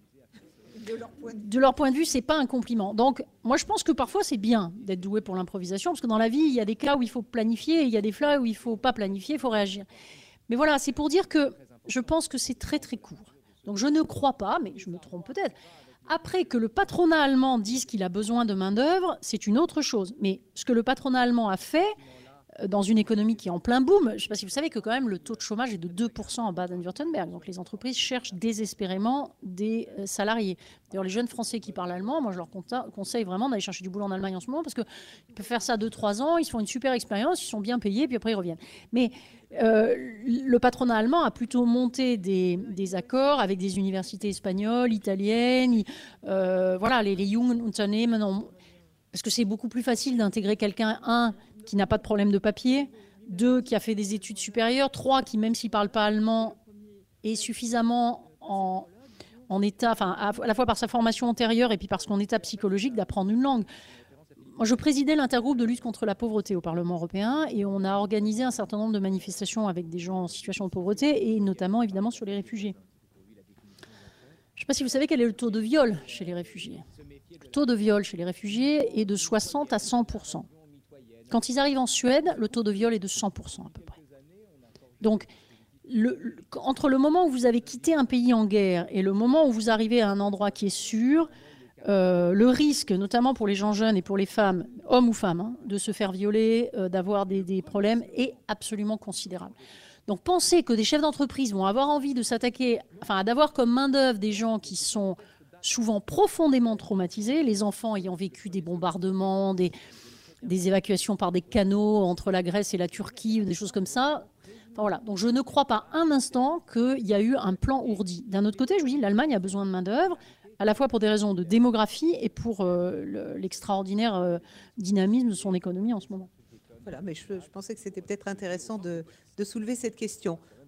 De leur point de vue, de leur point de vue, c'est pas un compliment. Donc, moi, je pense que parfois, c'est bien d'être doué pour l'improvisation, parce que dans la vie, il y a des cas où il faut planifier, et il y a des cas où il faut pas planifier, il faut réagir. Mais voilà, c'est pour dire que je pense que c'est très, très court. Donc, je ne crois pas, mais je me trompe peut-être. Après, que le patronat allemand dise qu'il a besoin de main-d'œuvre, c'est une autre chose. Mais ce que le patronat allemand a fait, dans une économie qui est en plein boom, je ne sais pas si vous savez que quand même le taux de chômage est de deux pour cent en Baden-Württemberg. Donc les entreprises cherchent désespérément des salariés. D'ailleurs, les jeunes Français qui parlent allemand, moi je leur conseille vraiment d'aller chercher du boulot en Allemagne en ce moment parce qu'ils peuvent faire ça deux trois ans, ils se font une super expérience, ils sont bien payés, puis après ils reviennent. Mais euh, le patronat allemand a plutôt monté des, des accords avec des universités espagnoles, italiennes, euh, voilà, les, les Jungen Unternehmen ont... Parce que c'est beaucoup plus facile d'intégrer quelqu'un, un, qui n'a pas de problème de papier, deux, qui a fait des études supérieures, trois, qui, même s'il ne parle pas allemand, est suffisamment en, en état, enfin, à, à la fois par sa formation antérieure et puis par son état psychologique, d'apprendre une langue. Moi, je présidais l'intergroupe de lutte contre la pauvreté au Parlement européen et on a organisé un certain nombre de manifestations avec des gens en situation de pauvreté et notamment, évidemment, sur les réfugiés. Je ne sais pas si vous savez quel est le taux de viol chez les réfugiés. Le taux de viol chez les réfugiés est de soixante à cent pour cent. Quand ils arrivent en Suède, le taux de viol est de cent pour cent à peu près. Donc, le, le, entre le moment où vous avez quitté un pays en guerre et le moment où vous arrivez à un endroit qui est sûr, euh, le risque, notamment pour les gens jeunes et pour les femmes, hommes ou femmes, hein, de se faire violer, euh, d'avoir des, des problèmes, est absolument considérable. Donc, penser que des chefs d'entreprise vont avoir envie de s'attaquer, enfin, d'avoir comme main-d'œuvre des gens qui sont souvent profondément traumatisés, les enfants ayant vécu des bombardements, des, des évacuations par des canaux entre la Grèce et la Turquie, ou des choses comme ça. Enfin, voilà. Donc je ne crois pas un instant qu'il y a eu un plan ourdi. D'un autre côté, je vous dis, l'Allemagne a besoin de main-d'œuvre, à la fois pour des raisons de démographie et pour euh, le, l'extraordinaire euh, dynamisme de son économie en ce moment. Voilà, mais je, je pensais que c'était peut-être intéressant de, de soulever cette question.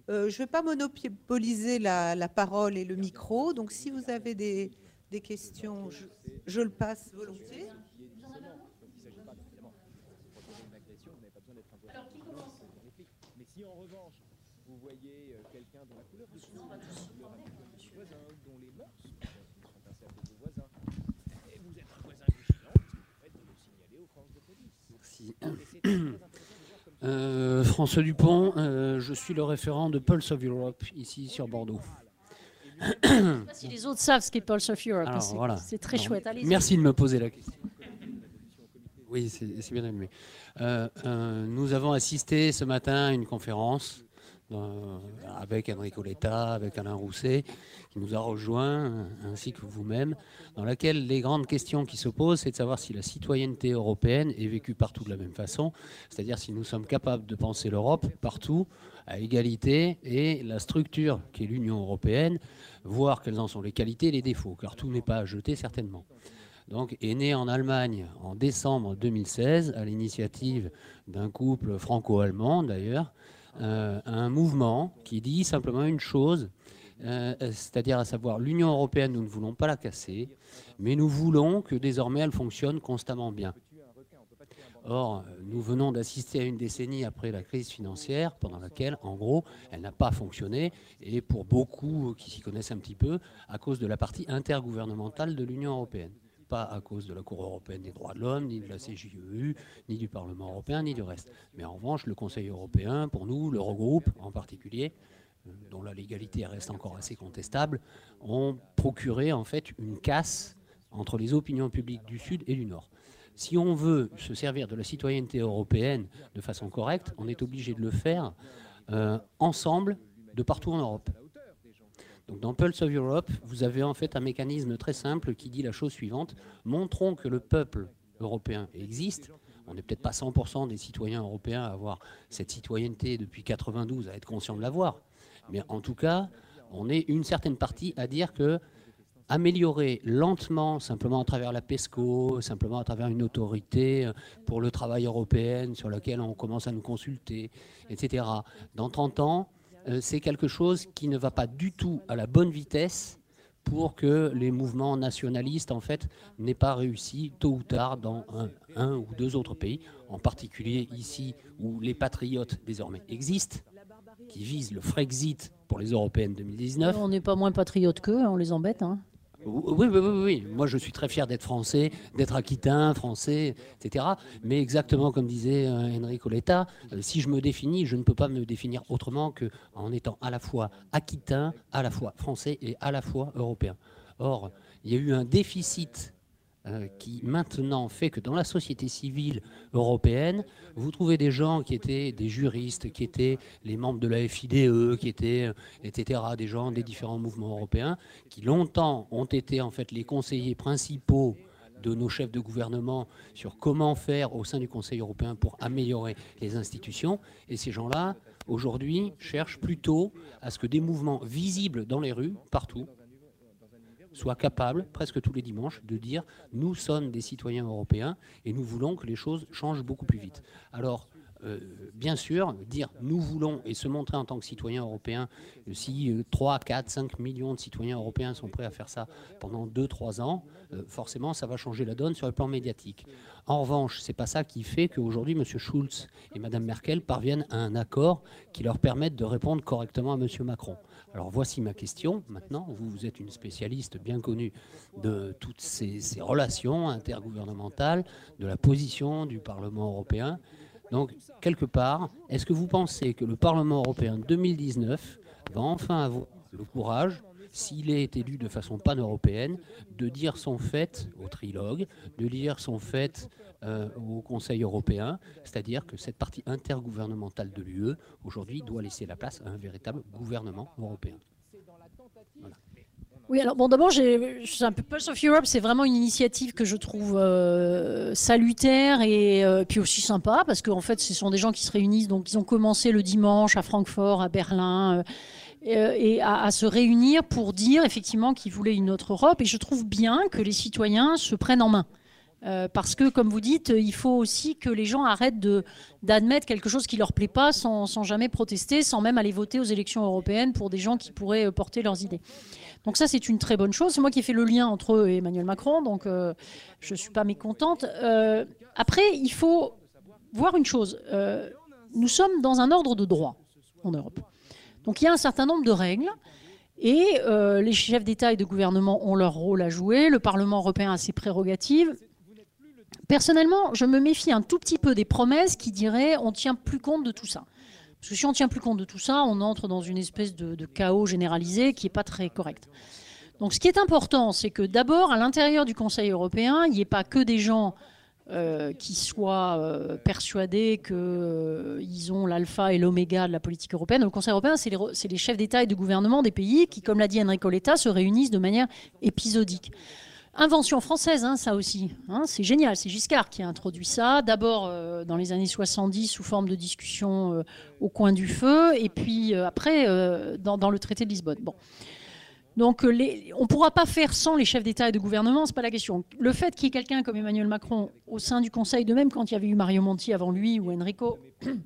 Euh, je ne vais pas monopoliser la, la parole et le micro, donc si vous avez des, des questions, je, je le passe volontiers. Mais si en revanche, vous voyez quelqu'un dont la couleur de peau, votre voisin, dont les mœurs sont assez à vos voisins, et vous êtes un voisin vigilant, vous faites de le signaler aux forces de police. Merci. Euh, François Dupont, euh, je suis le référent de Pulse of Europe, ici sur Bordeaux. Je ne sais pas si les autres savent ce qu'est Pulse of Europe. Alors, c'est voilà. très Alors, chouette. Allez-y. Merci de me poser la question. Oui, c'est bien allumé. Euh, euh, nous avons assisté ce matin à une conférence euh, avec Enrico Letta, avec Alain Rousset, qui nous a rejoints, ainsi que vous-même, dans laquelle les grandes questions qui se posent, c'est de savoir si la citoyenneté européenne est vécue partout de la même façon, c'est-à-dire si nous sommes capables de penser l'Europe partout à égalité et la structure qui est l'Union européenne, voir quelles en sont les qualités et les défauts, car tout n'est pas à jeter certainement. Donc, est né en Allemagne en décembre deux mille seize, à l'initiative d'un couple franco-allemand d'ailleurs, euh, un mouvement qui dit simplement une chose, euh, c'est-à-dire à savoir l'Union européenne, nous ne voulons pas la casser, mais nous voulons que désormais elle fonctionne constamment bien. Or, nous venons d'assister à une décennie après la crise financière, pendant laquelle, en gros, elle n'a pas fonctionné, et pour beaucoup qui s'y connaissent un petit peu, à cause de la partie intergouvernementale de l'Union européenne. Pas à cause de la Cour européenne des droits de l'homme, ni de la C J E U, ni du Parlement européen, ni du reste. Mais en revanche, le Conseil européen, pour nous, l'Eurogroupe en particulier, dont la légalité reste encore assez contestable, ont procuré en fait une casse entre les opinions publiques du Sud et du Nord. Si on veut se servir de la citoyenneté européenne de façon correcte, on est obligé de le faire euh, ensemble, de partout en Europe. Donc dans Pulse of Europe, vous avez en fait un mécanisme très simple qui dit la chose suivante. Montrons que le peuple européen existe. On n'est peut-être pas cent pour cent des citoyens européens à avoir cette citoyenneté depuis quatre-vingt-douze, à être conscient de l'avoir. Mais en tout cas, on est une certaine partie à dire que améliorer lentement, simplement à travers la PESCO, simplement à travers une autorité pour le travail européen sur laquelle on commence à nous consulter, et cetera. Dans trente ans, c'est quelque chose qui ne va pas du tout à la bonne vitesse pour que les mouvements nationalistes, en fait, n'aient pas réussi tôt ou tard dans un, un ou deux autres pays, en particulier ici où les patriotes désormais existent, qui visent le Frexit pour les européennes deux mille dix-neuf. On n'est pas moins patriotes qu'eux, on les embête. Hein. Oui, oui, oui, oui. Moi, je suis très fier d'être français, d'être aquitain, français, et cetera. Mais exactement comme disait euh, Enrico Letta, euh, si je me définis, je ne peux pas me définir autrement qu'en étant à la fois aquitain, à la fois français et à la fois européen. Or, il y a eu un déficit euh, qui maintenant fait que dans la société civile européenne, vous trouvez des gens qui étaient des juristes, qui étaient les membres de la F I D E, qui étaient, et cetera, des gens des différents mouvements européens, qui longtemps ont été en fait les conseillers principaux de nos chefs de gouvernement sur comment faire au sein du Conseil européen pour améliorer les institutions. Et ces gens-là, aujourd'hui, cherchent plutôt à ce que des mouvements visibles dans les rues, partout, soient capables, presque tous les dimanches, de dire « nous sommes des citoyens européens et nous voulons que les choses changent beaucoup plus vite ». Alors, euh, bien sûr, dire « nous voulons » et se montrer en tant que citoyen européen, si euh, trois, quatre, cinq millions de citoyens européens sont prêts à faire ça pendant deux trois ans, euh, forcément, ça va changer la donne sur le plan médiatique. En revanche, ce n'est pas ça qui fait qu'aujourd'hui, M. Schulz et Mme Merkel parviennent à un accord qui leur permette de répondre correctement à M. Macron. Alors voici ma question. Maintenant, vous, vous êtes une spécialiste bien connue de toutes ces, ces relations intergouvernementales, de la position du Parlement européen. Donc, quelque part, est-ce que vous pensez que le Parlement européen deux mille dix-neuf va enfin avoir le courage, s'il est élu de façon pan-européenne, de dire son fait au trilogue, de dire son fait euh, au Conseil européen, c'est-à-dire que cette partie intergouvernementale de l'U E, aujourd'hui, doit laisser la place à un véritable gouvernement européen. Voilà. Oui, alors bon, d'abord, un peu Pulse of Europe, c'est vraiment une initiative que je trouve euh, salutaire et euh, puis aussi sympa, parce qu'en fait, ce sont des gens qui se réunissent, donc ils ont commencé le dimanche à Francfort, à Berlin, euh, et à, à se réunir pour dire effectivement qu'ils voulaient une autre Europe. Et je trouve bien que les citoyens se prennent en main. Euh, parce que, comme vous dites, il faut aussi que les gens arrêtent de, d'admettre quelque chose qui ne leur plaît pas sans, sans jamais protester, sans même aller voter aux élections européennes pour des gens qui pourraient porter leurs idées. Donc ça, c'est une très bonne chose. C'est moi qui ai fait le lien entre eux et Emmanuel Macron, donc euh, je ne suis pas mécontente. Euh, après, il faut voir une chose. Euh, nous sommes dans un ordre de droit en Europe. Donc il y a un certain nombre de règles. Et euh, les chefs d'État et de gouvernement ont leur rôle à jouer. Le Parlement européen a ses prérogatives. Personnellement, je me méfie un tout petit peu des promesses qui diraient on ne tient plus compte de tout ça. Parce que si on ne tient plus compte de tout ça, on entre dans une espèce de, de chaos généralisé qui n'est pas très correct. Donc ce qui est important, c'est que d'abord, à l'intérieur du Conseil européen, il n'y ait pas que des gens euh, qui soient euh, persuadés qu'ils euh, ont l'alpha et l'oméga de la politique européenne. Le Conseil européen, c'est les, c'est les chefs d'État et de gouvernement des pays qui, comme l'a dit Enrico Letta, se réunissent de manière épisodique. Invention française, hein, ça aussi. Hein, c'est génial, c'est Giscard qui a introduit ça. D'abord euh, dans les années soixante-dix sous forme de discussion euh, au coin du feu, et puis euh, après euh, dans, dans le traité de Lisbonne. Bon. Donc les, on ne pourra pas faire sans les chefs d'État et de gouvernement, ce n'est pas la question. Le fait qu'il y ait quelqu'un comme Emmanuel Macron au sein du Conseil, de même quand il y avait eu Mario Monti avant lui ou Enrico...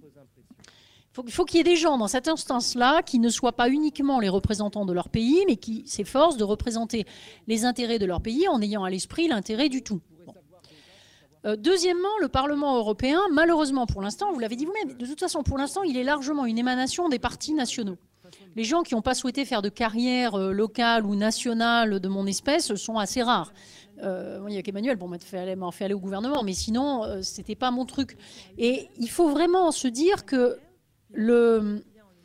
Il faut qu'il y ait des gens dans cette instance-là qui ne soient pas uniquement les représentants de leur pays, mais qui s'efforcent de représenter les intérêts de leur pays en ayant à l'esprit l'intérêt du tout. Bon. Euh, deuxièmement, le Parlement européen, malheureusement pour l'instant, vous l'avez dit vous-même, de toute façon pour l'instant, il est largement une émanation des partis nationaux. Les gens qui n'ont pas souhaité faire de carrière euh, locale ou nationale de mon espèce sont assez rares. Euh, il y a qu'Emmanuel pour m'en fait, fait aller au gouvernement, mais sinon, euh, ce n'était pas mon truc. Et il faut vraiment se dire que Le,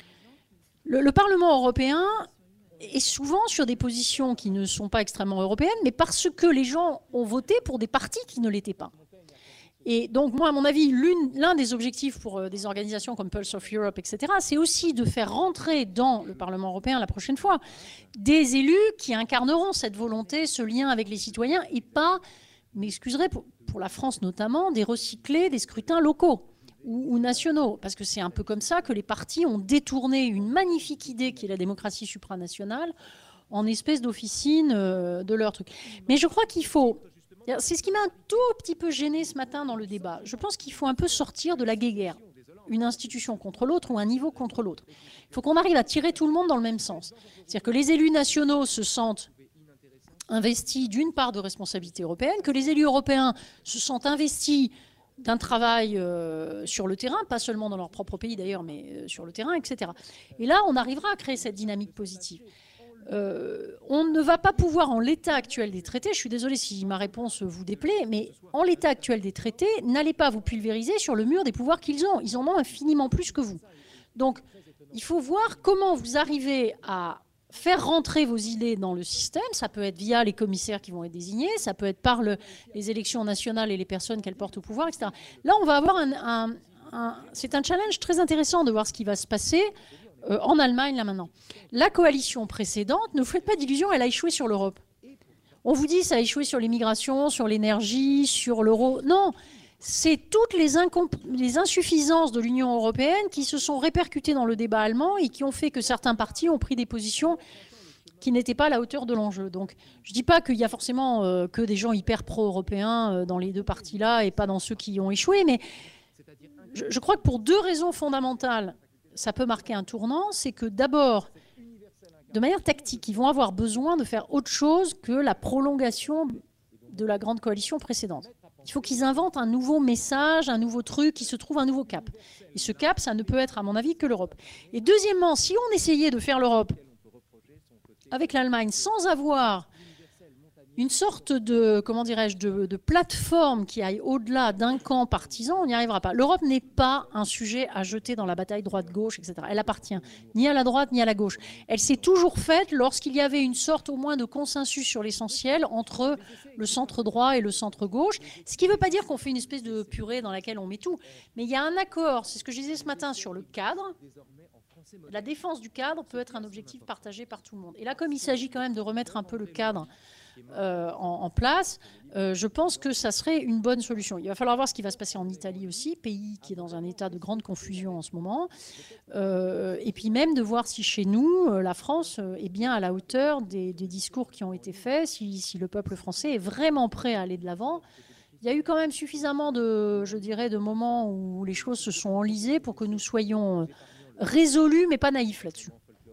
le, le Parlement européen est souvent sur des positions qui ne sont pas extrêmement européennes, mais parce que les gens ont voté pour des partis qui ne l'étaient pas. Et donc, moi, à mon avis, l'un des objectifs pour euh, des organisations comme Pulse of Europe, et cetera, c'est aussi de faire rentrer dans le Parlement européen la prochaine fois des élus qui incarneront cette volonté, ce lien avec les citoyens, et pas, m'excuserez, pour, pour la France notamment, des recyclés des scrutins locaux. Ou, ou nationaux, parce que c'est un peu comme ça que les partis ont détourné une magnifique idée qui est la démocratie supranationale en espèce d'officine euh, de leur truc. Mais je crois qu'il faut... C'est ce qui m'a un tout petit peu gêné ce matin dans le débat. Je pense qu'il faut un peu sortir de la guéguerre. Une institution contre l'autre ou un niveau contre l'autre. Il faut qu'on arrive à tirer tout le monde dans le même sens. C'est-à-dire que les élus nationaux se sentent investis d'une part de responsabilité européenne, que les élus européens se sentent investis d'un travail euh, sur le terrain, pas seulement dans leur propre pays d'ailleurs, mais euh, sur le terrain, et cetera. Et là, on arrivera à créer cette dynamique positive. Euh, on ne va pas pouvoir, en l'état actuel des traités, je suis désolée si ma réponse vous déplaît, mais en l'état actuel des traités, n'allez pas vous pulvériser sur le mur des pouvoirs qu'ils ont. Ils en ont infiniment plus que vous. Donc, il faut voir comment vous arrivez à faire rentrer vos idées dans le système. Ça peut être via les commissaires qui vont être désignés, ça peut être par le, les élections nationales et les personnes qu'elles portent au pouvoir, et cetera. Là, on va avoir un... un, un c'est un challenge très intéressant de voir ce qui va se passer euh, en Allemagne, là, maintenant. La coalition précédente, ne vous faites pas d'illusions, elle a échoué sur l'Europe. On vous dit ça a échoué sur l'immigration, sur l'énergie, sur l'euro. Non, c'est toutes les, les insuffisances de l'Union européenne qui se sont répercutées dans le débat allemand et qui ont fait que certains partis ont pris des positions qui n'étaient pas à la hauteur de l'enjeu. Donc, je ne dis pas qu'il y a forcément euh, que des gens hyper pro-européens euh, dans les deux partis-là et pas dans ceux qui ont échoué, mais je, je crois que pour deux raisons fondamentales, ça peut marquer un tournant. C'est que d'abord, de manière tactique, ils vont avoir besoin de faire autre chose que la prolongation de la grande coalition précédente. Il faut qu'ils inventent un nouveau message, un nouveau truc, qu'il se trouve un nouveau cap. Et ce cap, ça ne peut être, à mon avis, que l'Europe. Et deuxièmement, si on essayait de faire l'Europe avec l'Allemagne sans avoir une sorte de, comment dirais-je, de, de plateforme qui aille au-delà d'un camp partisan, on n'y arrivera pas. L'Europe n'est pas un sujet à jeter dans la bataille droite-gauche, et cetera. Elle appartient ni à la droite ni à la gauche. Elle s'est toujours faite lorsqu'il y avait une sorte au moins de consensus sur l'essentiel entre le centre droit et le centre gauche, ce qui ne veut pas dire qu'on fait une espèce de purée dans laquelle on met tout. Mais il y a un accord, c'est ce que je disais ce matin sur le cadre. La défense du cadre peut être un objectif partagé par tout le monde. Et là, comme il s'agit quand même de remettre un peu le cadre Euh, en, en place, euh, je pense que ça serait une bonne solution. Il va falloir voir ce qui va se passer en Italie aussi, pays qui est dans un état de grande confusion en ce moment, euh, et puis même de voir si chez nous, euh, la France euh, est bien à la hauteur des, des discours qui ont été faits, si, si le peuple français est vraiment prêt à aller de l'avant il y a eu quand même suffisamment de, je dirais, de moments où les choses se sont enlisées pour que nous soyons résolus, mais pas naïfs là-dessus.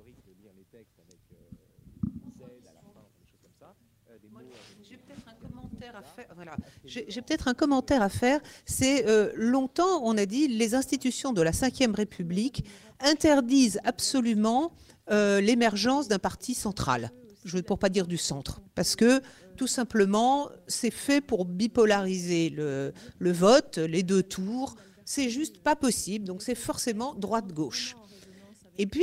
J'ai peut-être un commentaire à faire. Voilà. J'ai, j'ai peut-être un commentaire à faire. C'est euh, longtemps, on a dit, les institutions de la cinquième République interdisent absolument euh, l'émergence d'un parti central. Je ne pour pas dire du centre, parce que tout simplement, c'est fait pour bipolariser le, le vote, les deux tours. C'est juste pas possible. Donc c'est forcément droite-gauche. Et puis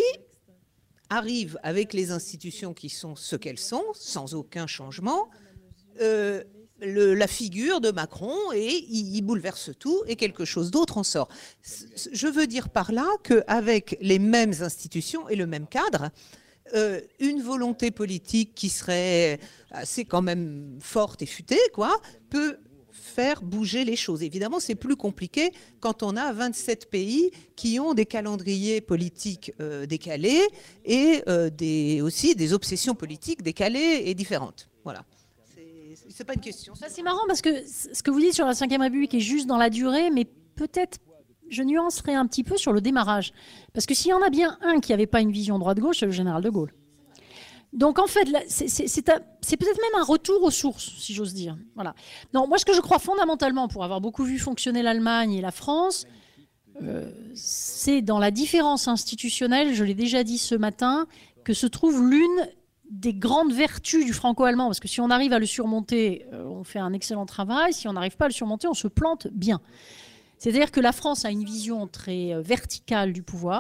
arrive avec les institutions qui sont ce qu'elles sont, sans aucun changement, euh, le, la figure de Macron, et il, il bouleverse tout, et quelque chose d'autre en sort. Je veux dire par là qu'avec les mêmes institutions et le même cadre, euh, une volonté politique qui serait assez quand même forte et futée, quoi, peut faire bouger les choses. Évidemment, c'est plus compliqué quand on a vingt-sept pays qui ont des calendriers politiques euh, décalés et euh, des, aussi des obsessions politiques décalées et différentes. Voilà. C'est pas une question. Ça, c'est marrant parce que ce que vous dites sur la cinquième République est juste dans la durée, mais peut-être je nuancerai un petit peu sur le démarrage. Parce que s'il y en a bien un qui n'avait pas une vision droite-gauche, c'est le général de Gaulle. Donc en fait, c'est, c'est, c'est, c'est peut-être même un retour aux sources, si j'ose dire. Voilà. Non, moi, ce que je crois fondamentalement, pour avoir beaucoup vu fonctionner l'Allemagne et la France, euh, c'est dans la différence institutionnelle, je l'ai déjà dit ce matin, que se trouve l'une des grandes vertus du franco-allemand. Parce que si on arrive à le surmonter, euh, on fait un excellent travail. Si on n'arrive pas à le surmonter, on se plante bien. C'est-à-dire que la France a une vision très verticale du pouvoir.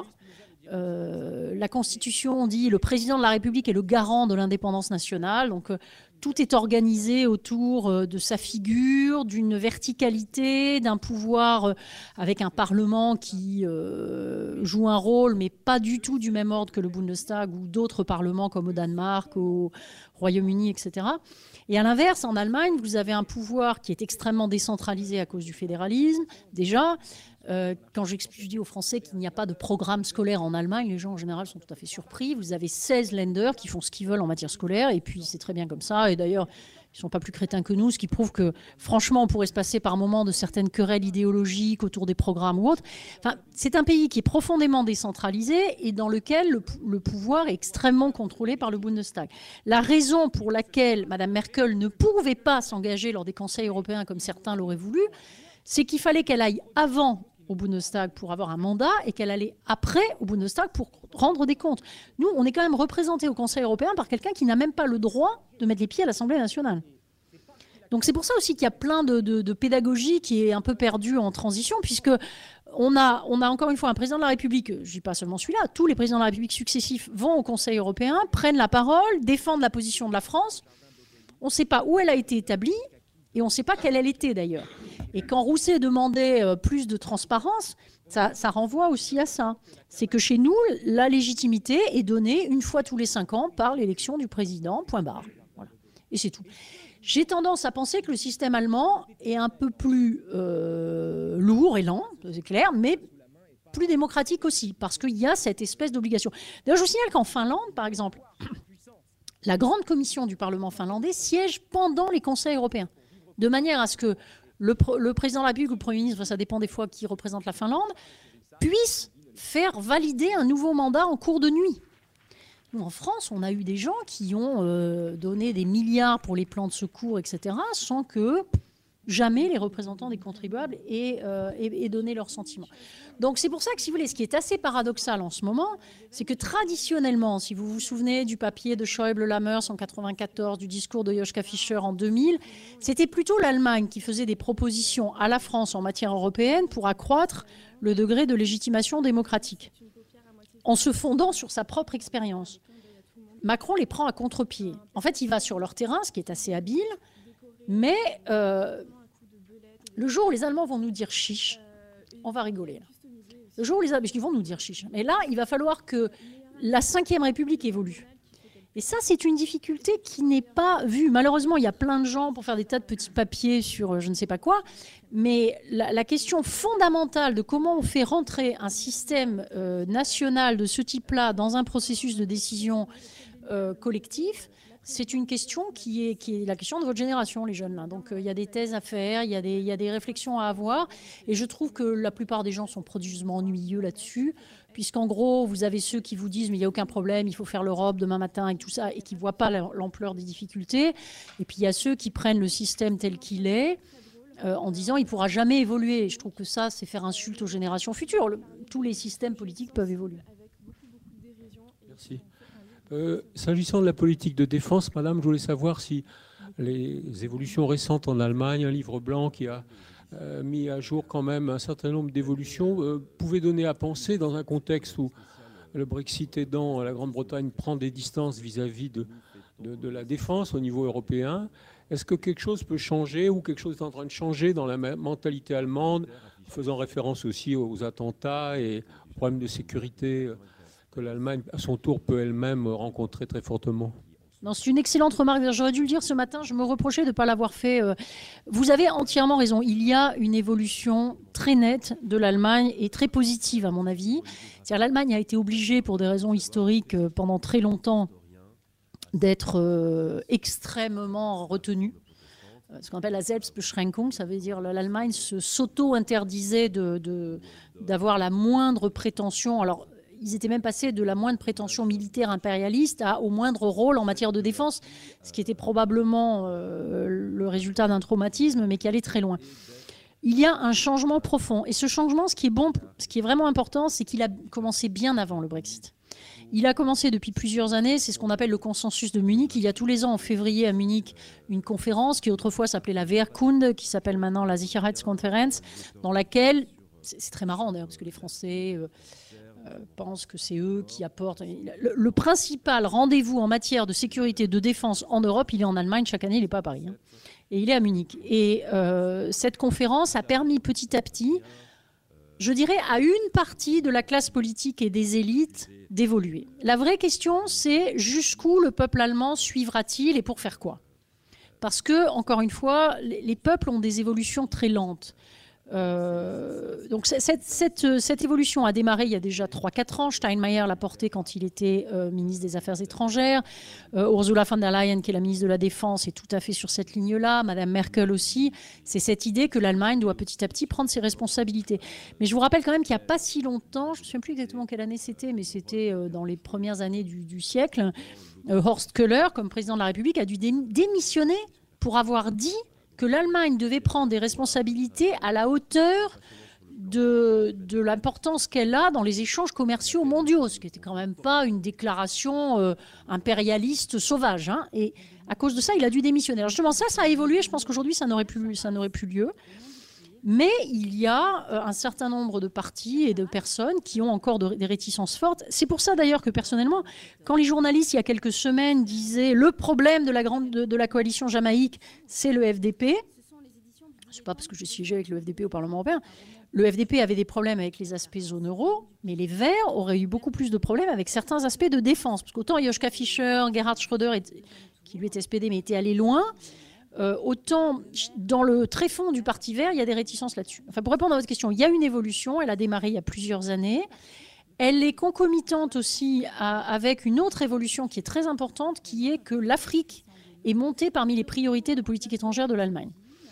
Euh, la Constitution dit le président de la République est le garant de l'indépendance nationale. Donc euh, tout est organisé autour euh, de sa figure, d'une verticalité, d'un pouvoir euh, avec un Parlement qui euh, joue un rôle, mais pas du tout du même ordre que le Bundestag ou d'autres parlements comme au Danemark, au Royaume-Uni, et cetera. Et à l'inverse, en Allemagne, vous avez un pouvoir qui est extrêmement décentralisé à cause du fédéralisme, déjà. Euh, quand j'explique aux Français qu'il n'y a pas de programme scolaire en Allemagne, les gens en général sont tout à fait surpris. Vous avez seize Länder qui font ce qu'ils veulent en matière scolaire, et puis c'est très bien comme ça. Et d'ailleurs, ils ne sont pas plus crétins que nous, ce qui prouve que, franchement, on pourrait se passer par moments de certaines querelles idéologiques autour des programmes ou autres. Enfin, c'est un pays qui est profondément décentralisé et dans lequel le, le pouvoir est extrêmement contrôlé par le Bundestag. La raison pour laquelle Mme Merkel ne pouvait pas s'engager lors des conseils européens comme certains l'auraient voulu, c'est qu'il fallait qu'elle aille avant au Bundestag pour avoir un mandat et qu'elle allait après au Bundestag pour rendre des comptes. Nous, on est quand même représentés au Conseil européen par quelqu'un qui n'a même pas le droit de mettre les pieds à l'Assemblée nationale. Donc c'est pour ça aussi qu'il y a plein de, de, de pédagogie qui est un peu perdue en transition, puisque on a, on a encore une fois un président de la République, je ne dis pas seulement celui-là, tous les présidents de la République successifs vont au Conseil européen, prennent la parole, défendent la position de la France. On ne sait pas où elle a été établie et on ne sait pas quelle elle était d'ailleurs. Et quand Rousset demandait euh, plus de transparence, ça, ça renvoie aussi à ça. C'est que chez nous, la légitimité est donnée une fois tous les cinq ans par l'élection du président, point barre. Voilà. Et c'est tout. J'ai tendance à penser que le système allemand est un peu plus euh, lourd et lent, c'est clair, mais plus démocratique aussi, parce qu'il y a cette espèce d'obligation. D'ailleurs, je vous signale qu'en Finlande, par exemple, la grande commission du Parlement finlandais siège pendant les conseils européens, de manière à ce que le, le président de la République ou le Premier ministre, ça dépend des fois qui représente la Finlande, puisse faire valider un nouveau mandat en cours de nuit. Nous, en France, on a eu des gens qui ont euh, donné des milliards pour les plans de secours, et cetera, sans que jamais les représentants des contribuables aient, euh, aient, aient donné leurs sentiments. Donc c'est pour ça que, si vous voulez, ce qui est assez paradoxal en ce moment, c'est que traditionnellement, si vous vous souvenez du papier de Schäuble-Lammers en quatre-vingt-quatorze, du discours de Joschka Fischer en deux mille, c'était plutôt l'Allemagne qui faisait des propositions à la France en matière européenne pour accroître le degré de légitimation démocratique, en se fondant sur sa propre expérience. Macron les prend à contre-pied. En fait, il va sur leur terrain, ce qui est assez habile, mais euh, le jour où les Allemands vont nous dire chiche, on va rigoler. Là. Le jour où les Allemands vont nous dire chiche. Mais là, il va falloir que la cinquième République évolue. Et ça, c'est une difficulté qui n'est pas vue. Malheureusement, il y a plein de gens pour faire des tas de petits papiers sur je ne sais pas quoi. Mais la, la question fondamentale de comment on fait rentrer un système euh, national de ce type-là dans un processus de décision euh, collectif, c'est une question qui est, qui est la question de votre génération, les jeunes. Là. Donc, il euh, y a des thèses à faire, il y, y a des réflexions à avoir. Et je trouve que la plupart des gens sont prodigieusement ennuyeux là-dessus, puisqu'en gros, vous avez ceux qui vous disent « mais il n'y a aucun problème, il faut faire l'Europe demain matin et tout ça », et qui ne voient pas l'ampleur des difficultés. Et puis, il y a ceux qui prennent le système tel qu'il est, euh, en disant « il ne pourra jamais évoluer ». Et je trouve que ça, c'est faire insulte aux générations futures. Le, tous les systèmes politiques peuvent évoluer. Merci. Euh, S'agissant de la politique de défense, madame, je voulais savoir si les évolutions récentes en Allemagne, un livre blanc qui a euh, mis à jour quand même un certain nombre d'évolutions, euh, pouvaient donner à penser dans un contexte où le Brexit aidant, la Grande-Bretagne prend des distances vis-à-vis de, de, de la défense au niveau européen. Est-ce que quelque chose peut changer ou quelque chose est en train de changer dans la mentalité allemande, faisant référence aussi aux attentats et aux problèmes de sécurité que l'Allemagne, à son tour, peut elle-même rencontrer très fortement? Non, c'est une excellente remarque. J'aurais dû le dire ce matin. Je me reprochais de ne pas l'avoir fait. Vous avez entièrement raison. Il y a une évolution très nette de l'Allemagne et très positive, à mon avis. C'est-à-dire, l'Allemagne a été obligée, pour des raisons historiques, pendant très longtemps, d'être euh, extrêmement retenue. Ce qu'on appelle la Selbstbeschränkung, ça veut dire l'Allemagne s'auto-interdisait de, de, d'avoir la moindre prétention. Alors, ils étaient même passés de la moindre prétention militaire impérialiste à, au moindre rôle en matière de défense, ce qui était probablement euh, le résultat d'un traumatisme, mais qui allait très loin. Il y a un changement profond. Et ce changement, ce qui est bon, ce qui est vraiment important, c'est qu'il a commencé bien avant le Brexit. Il a commencé depuis plusieurs années, c'est ce qu'on appelle le consensus de Munich. Il y a tous les ans, en février, à Munich, une conférence qui autrefois s'appelait la Wehrkunde, qui s'appelle maintenant la Sicherheitskonferenz, dans laquelle, c'est très marrant d'ailleurs, parce que les Français... Euh, Euh, pensent que c'est eux qui apportent. Le, le principal rendez-vous en matière de sécurité, de défense en Europe, il est en Allemagne. Chaque année, il n'est pas à Paris. Hein. Et il est à Munich. Et euh, cette conférence a permis petit à petit, je dirais, à une partie de la classe politique et des élites d'évoluer. La vraie question, c'est jusqu'où le peuple allemand suivra-t-il et pour faire quoi? Parce que, encore une fois, les, les peuples ont des évolutions très lentes. Euh, donc cette, cette, cette évolution a démarré il y a déjà trois quatre ans. Steinmeier l'a portée quand il était euh, ministre des Affaires étrangères. Euh, Ursula von der Leyen, qui est la ministre de la Défense, est tout à fait sur cette ligne-là. Madame Merkel aussi. C'est cette idée que l'Allemagne doit petit à petit prendre ses responsabilités. Mais je vous rappelle quand même qu'il n'y a pas si longtemps, je ne sais plus exactement quelle année c'était, mais c'était euh, dans les premières années du, du siècle, euh, Horst Köhler, comme président de la République, a dû dé- démissionner pour avoir dit que l'Allemagne devait prendre des responsabilités à la hauteur de, de l'importance qu'elle a dans les échanges commerciaux mondiaux, ce qui n'était quand même pas une déclaration euh, impérialiste sauvage. Hein. Et à cause de ça, il a dû démissionner. Alors justement, ça, ça a évolué. Je pense qu'aujourd'hui, ça n'aurait plus, ça n'aurait plus lieu. Mais il y a euh, un certain nombre de partis et de personnes qui ont encore de, des réticences fortes. C'est pour ça d'ailleurs que personnellement, quand les journalistes, il y a quelques semaines, disaient le problème de la, grande, de, de la coalition jamaïque, c'est le F D P. Ce n'est pas parce que je siégeais avec le F D P au Parlement européen. Le F D P avait des problèmes avec les aspects zone euro, mais les Verts auraient eu beaucoup plus de problèmes avec certains aspects de défense. Parce qu'autant Joschka Fischer, Gerhard Schröder, était, qui lui était S P D, mais était allé loin, Euh, autant dans le tréfonds du Parti vert, il y a des réticences là-dessus. Enfin, pour répondre à votre question, il y a une évolution, elle a démarré il y a plusieurs années. Elle est concomitante aussi à, avec une autre évolution qui est très importante, qui est que l'Afrique est montée parmi les priorités de politique étrangère de l'Allemagne.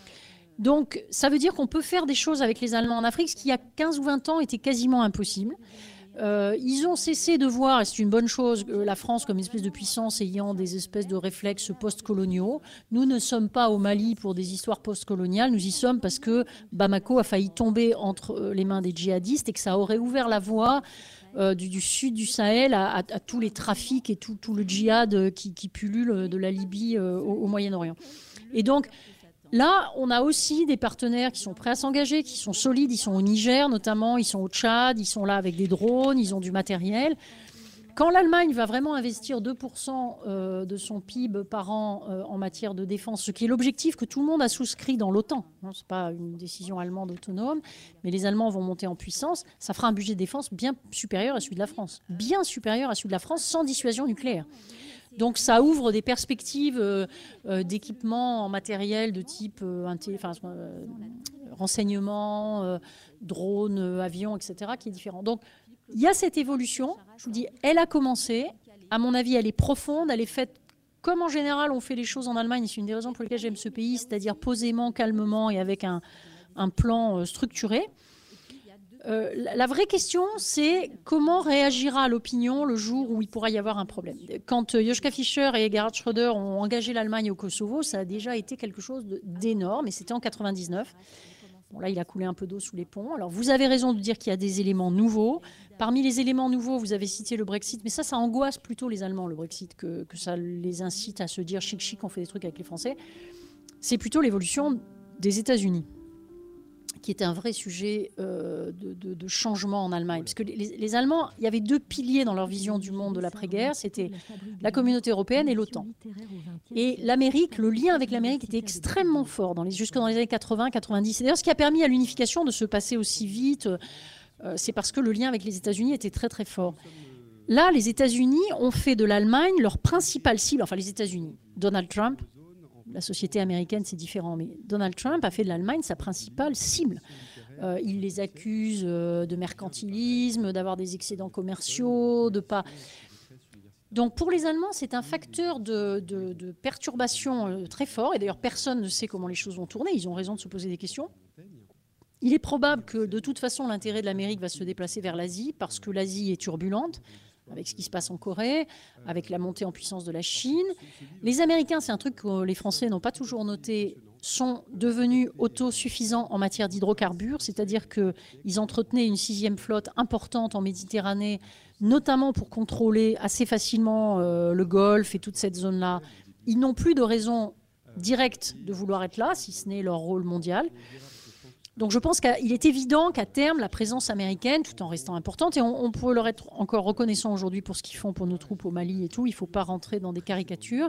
Donc, ça veut dire qu'on peut faire des choses avec les Allemands en Afrique, ce qui, il y a quinze ou vingt ans, était quasiment impossible. Euh, ils ont cessé de voir, et c'est une bonne chose, la France comme une espèce de puissance ayant des espèces de réflexes post-coloniaux. Nous ne sommes pas au Mali pour des histoires post-coloniales, nous y sommes parce que Bamako a failli tomber entre les mains des djihadistes et que ça aurait ouvert la voie euh, du, du sud du Sahel à, à, à tous les trafics et tout, tout le djihad qui, qui pullule de la Libye euh, au, au Moyen-Orient. Et donc, là, on a aussi des partenaires qui sont prêts à s'engager, qui sont solides. Ils sont au Niger notamment, ils sont au Tchad, ils sont là avec des drones, ils ont du matériel. Quand l'Allemagne va vraiment investir deux pour cent de son P I B par an en matière de défense, ce qui est l'objectif que tout le monde a souscrit dans l'OTAN, ce n'est pas une décision allemande autonome, mais les Allemands vont monter en puissance, ça fera un budget de défense bien supérieur à celui de la France, bien supérieur à celui de la France sans dissuasion nucléaire. Donc ça ouvre des perspectives euh, euh, d'équipement en matériel de type euh, enfin, euh, renseignement, euh, drones, euh, avions, et cetera, qui est différent. Donc il y a cette évolution, je vous dis, elle a commencé. À mon avis, elle est profonde, elle est faite comme en général on fait les choses en Allemagne, c'est une des raisons pour lesquelles j'aime ce pays, c'est-à-dire posément, calmement et avec un, un plan euh, structuré. Euh, la, la vraie question, c'est comment réagira l'opinion le jour où il pourra y avoir un problème. Quand euh, Joschka Fischer et Gerhard Schröder ont engagé l'Allemagne au Kosovo, ça a déjà été quelque chose de, d'énorme, et c'était en quatre-vingt-dix-neuf. Bon, là, il a coulé un peu d'eau sous les ponts. Alors, vous avez raison de dire qu'il y a des éléments nouveaux. Parmi les éléments nouveaux, vous avez cité le Brexit, mais ça, ça angoisse plutôt les Allemands, le Brexit, que, que ça les incite à se dire chic chic, on fait des trucs avec les Français. C'est plutôt l'évolution des États-Unis, qui est un vrai sujet euh, de, de, de changement en Allemagne. Parce que les, les Allemands, il y avait deux piliers dans leur vision du monde de l'après-guerre, c'était la communauté européenne et l'OTAN. Et l'Amérique, le lien avec l'Amérique était extrêmement fort, dans les, jusque dans les années quatre-vingts quatre-vingt-dix. C'est d'ailleurs ce qui a permis à l'unification de se passer aussi vite. Euh, c'est parce que le lien avec les États-Unis était très très fort. Là, les États-Unis ont fait de l'Allemagne leur principale cible, enfin les États-Unis, Donald Trump. La société américaine, c'est différent, mais Donald Trump a fait de l'Allemagne sa principale cible. Euh, il les accuse euh, de mercantilisme, d'avoir des excédents commerciaux, de pas... Donc pour les Allemands, c'est un facteur de, de, de perturbation euh, très fort, et d'ailleurs personne ne sait comment les choses vont tourner, ils ont raison de se poser des questions. Il est probable que de toute façon, l'intérêt de l'Amérique va se déplacer vers l'Asie, parce que l'Asie est turbulente, avec ce qui se passe en Corée, avec la montée en puissance de la Chine. Les Américains, c'est un truc que les Français n'ont pas toujours noté, sont devenus autosuffisants en matière d'hydrocarbures, c'est-à-dire qu'ils entretenaient une sixième flotte importante en Méditerranée, notamment pour contrôler assez facilement euh, le Golfe et toute cette zone-là. Ils n'ont plus de raison directe de vouloir être là, si ce n'est leur rôle mondial. Donc je pense qu'il est évident qu'à terme, la présence américaine, tout en restant importante, et on, on peut leur être encore reconnaissant aujourd'hui pour ce qu'ils font pour nos troupes au Mali et tout, il ne faut pas rentrer dans des caricatures,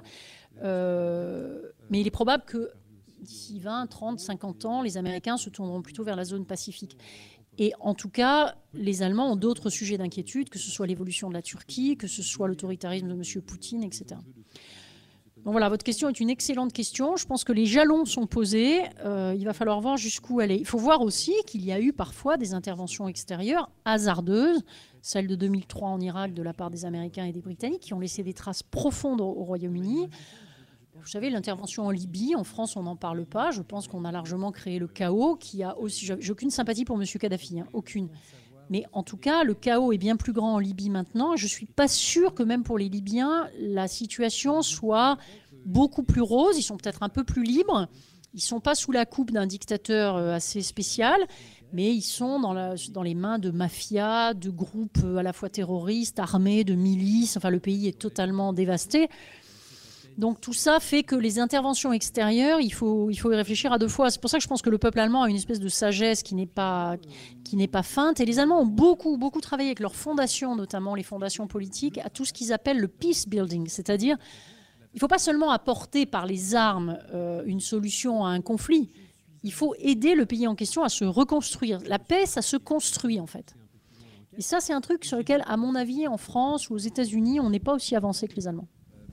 euh, mais il est probable que d'ici vingt, trente, cinquante ans, les Américains se tourneront plutôt vers la zone Pacifique. Et en tout cas, les Allemands ont d'autres sujets d'inquiétude, que ce soit l'évolution de la Turquie, que ce soit l'autoritarisme de M. Poutine, et cetera. Donc voilà, votre question est une excellente question. Je pense que les jalons sont posés. Euh, il va falloir voir jusqu'où aller. Il faut voir aussi qu'il y a eu parfois des interventions extérieures hasardeuses, celle de deux mille trois en Irak de la part des Américains et des Britanniques, qui ont laissé des traces profondes au, au Royaume-Uni. Vous savez, l'intervention en Libye, en France, on n'en parle pas. Je pense qu'on a largement créé le chaos, qui a aussi... J'ai aucune sympathie pour M. Kadhafi, hein, aucune. Mais en tout cas, le chaos est bien plus grand en Libye maintenant. Je ne suis pas sûre que même pour les Libyens, la situation soit beaucoup plus rose. Ils sont peut-être un peu plus libres. Ils ne sont pas sous la coupe d'un dictateur assez spécial, mais ils sont dans, la, dans les mains de mafias, de groupes à la fois terroristes, armés, de milices. Enfin, le pays est totalement dévasté. Donc tout ça fait que les interventions extérieures, il faut, il faut y réfléchir à deux fois. C'est pour ça que je pense que le peuple allemand a une espèce de sagesse qui n'est pas, qui n'est pas feinte. Et les Allemands ont beaucoup, beaucoup travaillé avec leurs fondations, notamment les fondations politiques, à tout ce qu'ils appellent le peace building. C'est-à-dire, il ne faut pas seulement apporter par les armes euh, une solution à un conflit. Il faut aider le pays en question à se reconstruire. La paix, ça se construit en fait. Et ça, c'est un truc sur lequel, à mon avis, en France ou aux États-Unis, on n'est pas aussi avancé que les Allemands.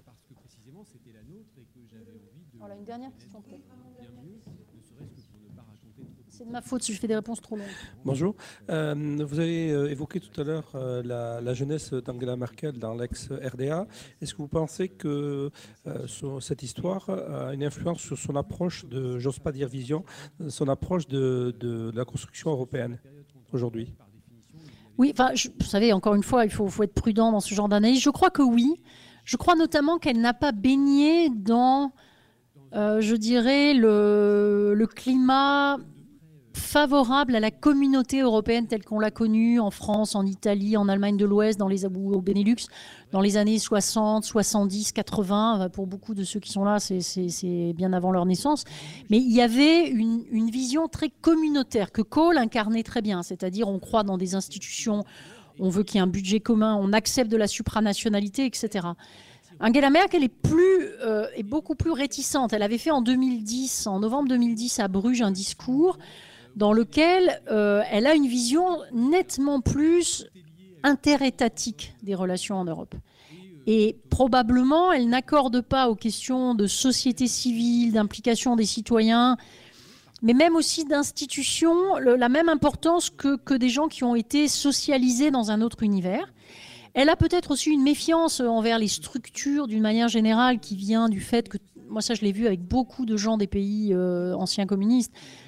Voilà, une dernière question. C'est de ma faute si je fais des réponses trop longues. Bonjour. Euh, vous avez évoqué tout à l'heure euh, la, la jeunesse d'Angela Merkel dans l'ex-R D A. Est-ce que vous pensez que euh, son, cette histoire a une influence sur son approche de, j'ose pas dire vision, son approche de, de, de la construction européenne aujourd'hui? Oui, enfin, je, vous savez, encore une fois, il faut, faut être prudent dans ce genre d'analyse. Je crois que oui. Je crois notamment qu'elle n'a pas baigné dans... Euh, je dirais, le, le climat favorable à la communauté européenne telle qu'on l'a connue en France, en Italie, en Allemagne de l'Ouest, dans les, au Benelux, dans les années soixante, soixante-dix, quatre-vingts. Pour beaucoup de ceux qui sont là, c'est, c'est, c'est bien avant leur naissance. Mais il y avait une, une vision très communautaire que Kohl incarnait très bien. C'est-à-dire, on croit dans des institutions, on veut qu'il y ait un budget commun, on accepte de la supranationalité, et cetera. Angela Merkel est, plus, euh, est beaucoup plus réticente. Elle avait fait en deux mille dix, en novembre deux mille dix à Bruges, un discours dans lequel euh, elle a une vision nettement plus interétatique des relations en Europe. Et probablement, elle n'accorde pas aux questions de société civile, d'implication des citoyens, mais même aussi d'institutions, le, la même importance que, que des gens qui ont été socialisés dans un autre univers. Elle a peut-être aussi une méfiance envers les structures d'une manière générale qui vient du fait que, moi ça je l'ai vu avec beaucoup de gens des pays euh, anciens communistes,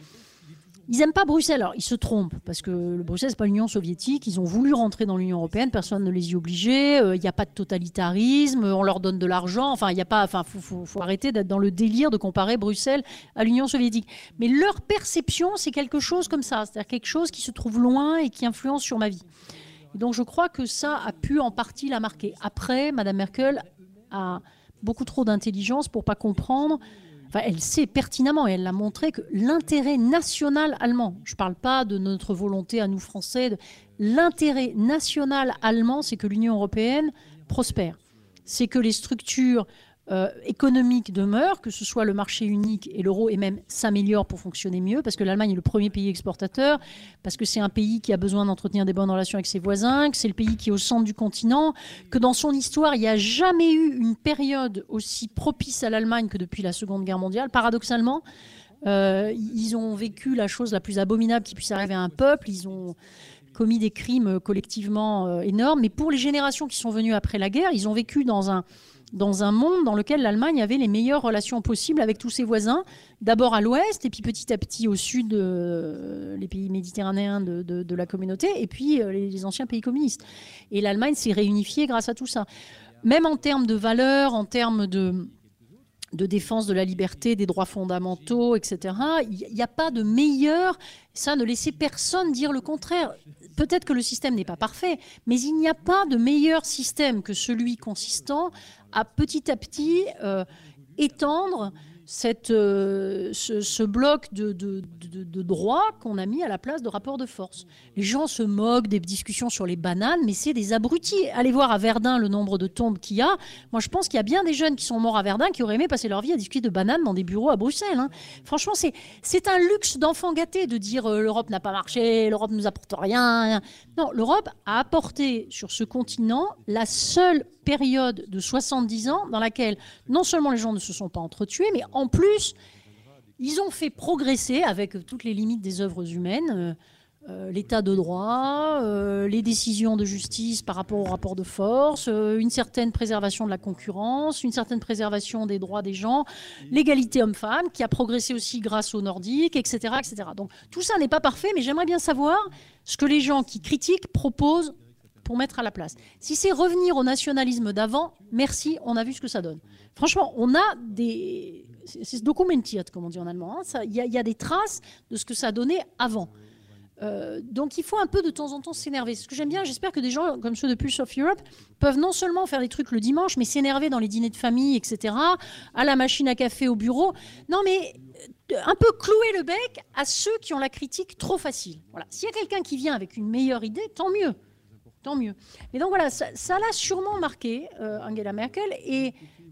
ils n'aiment pas Bruxelles. Alors, ils se trompent, parce que le Bruxelles, ce n'est pas l'Union soviétique. Ils ont voulu rentrer dans l'Union européenne, personne ne les y obligeait. Il euh, n'y a pas de totalitarisme, on leur donne de l'argent. Enfin, il y a pas. Enfin, faut, faut, faut arrêter d'être dans le délire de comparer Bruxelles à l'Union soviétique. Mais leur perception, c'est quelque chose comme ça. C'est-à-dire quelque chose qui se trouve loin et qui influence sur ma vie. Et donc, je crois que ça a pu en partie la marquer. Après, Mme Merkel a beaucoup trop d'intelligence pour ne pas comprendre. Enfin, elle sait pertinemment, et elle l'a montré, que l'intérêt national allemand, je ne parle pas de notre volonté à nous Français, de, l'intérêt national allemand, c'est que l'Union européenne prospère. C'est que les structures euh, économiques demeurent, que ce soit le marché unique et l'euro, et même s'améliore pour fonctionner mieux, parce que l'Allemagne est le premier pays exportateur, parce que c'est un pays qui a besoin d'entretenir des bonnes relations avec ses voisins, que c'est le pays qui est au centre du continent, que dans son histoire, il n'y a jamais eu une période aussi propice à l'Allemagne que depuis la Seconde Guerre mondiale. Paradoxalement, euh, ils ont vécu la chose la plus abominable qui puisse arriver à un peuple, ils ont commis des crimes collectivement euh, énormes, mais pour les générations qui sont venues après la guerre, ils ont vécu dans un dans un monde dans lequel l'Allemagne avait les meilleures relations possibles avec tous ses voisins, d'abord à l'ouest, et puis petit à petit au sud, euh, les pays méditerranéens de, de, de la communauté, et puis euh, les, les anciens pays communistes. Et l'Allemagne s'est réunifiée grâce à tout ça. Même en termes de valeurs, en termes de, de défense de la liberté, des droits fondamentaux, et cetera, il n'y a pas de meilleur... Ça, ne laissez personne dire le contraire. Peut-être que le système n'est pas parfait, mais il n'y a pas de meilleur système que celui consistant à petit à petit euh, étendre cette, euh, ce, ce bloc de, de, de, de droit qu'on a mis à la place de rapports de force. Les gens se moquent des discussions sur les bananes, mais c'est des abrutis. Allez voir à Verdun le nombre de tombes qu'il y a. Moi, je pense qu'il y a bien des jeunes qui sont morts à Verdun qui auraient aimé passer leur vie à discuter de bananes dans des bureaux à Bruxelles. Hein. Franchement, c'est, c'est un luxe d'enfant gâté de dire euh, l'Europe n'a pas marché, l'Europe ne nous apporte rien. Non, l'Europe a apporté sur ce continent la seule période de soixante-dix ans dans laquelle non seulement les gens ne se sont pas entretués, mais en plus, ils ont fait progresser, avec toutes les limites des œuvres humaines, euh, euh, l'état de droit, euh, les décisions de justice par rapport au rapport de force, euh, une certaine préservation de la concurrence, une certaine préservation des droits des gens, l'égalité homme-femme, qui a progressé aussi grâce aux Nordiques, et cetera, et cetera. Donc tout ça n'est pas parfait, mais j'aimerais bien savoir ce que les gens qui critiquent proposent pour mettre à la place. Si c'est revenir au nationalisme d'avant, merci, on a vu ce que ça donne. Franchement, on a des... C'est documentiert, comme on dit en allemand. Il y, y a des traces de ce que ça donnait avant. Euh, donc il faut un peu de temps en temps s'énerver. Ce que j'aime bien, j'espère que des gens comme ceux de Pulse of Europe peuvent non seulement faire des trucs le dimanche, mais s'énerver dans les dîners de famille, et cetera, à la machine à café au bureau. Non, mais un peu clouer le bec à ceux qui ont la critique trop facile. Voilà. S'il y a quelqu'un qui vient avec une meilleure idée, tant mieux. Tant mieux. Et donc voilà, ça, ça l'a sûrement marqué, euh, Angela Merkel, et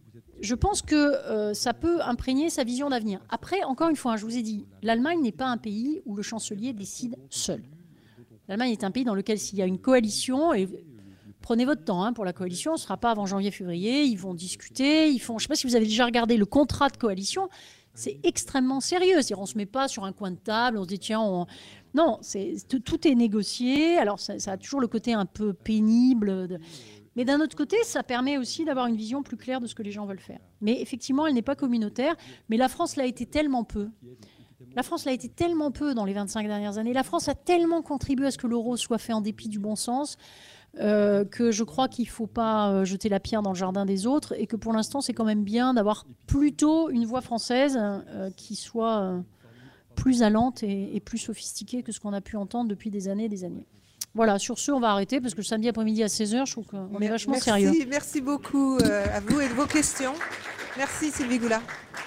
je pense que euh, ça peut imprégner sa vision d'avenir. Après, encore une fois, hein, je vous ai dit, l'Allemagne n'est pas un pays où le chancelier décide seul. L'Allemagne est un pays dans lequel s'il y a une coalition, et prenez votre temps hein, pour la coalition, ce ne sera pas avant janvier-février, ils vont discuter, ils font, je ne sais pas si vous avez déjà regardé le contrat de coalition, c'est extrêmement sérieux. C'est-à-dire, on ne se met pas sur un coin de table, on se dit tiens, on... non, c'est, tout, tout est négocié. Alors ça, ça a toujours le côté un peu pénible. De... Mais d'un autre côté, ça permet aussi d'avoir une vision plus claire de ce que les gens veulent faire. Mais effectivement, elle n'est pas communautaire. Mais la France l'a été tellement peu. La France l'a été tellement peu dans les vingt-cinq dernières années. La France a tellement contribué à ce que l'euro soit fait en dépit du bon sens euh, que je crois qu'il ne faut pas euh, jeter la pierre dans le jardin des autres et que pour l'instant, c'est quand même bien d'avoir plutôt une voix française euh, qui soit euh, plus allante et, et plus sophistiquée que ce qu'on a pu entendre depuis des années et des années. Voilà, sur ce, on va arrêter parce que le samedi après-midi à seize heures, je trouve qu'on est vachement merci, sérieux. Merci beaucoup euh, à vous et de vos questions. Merci Sylvie Goulard.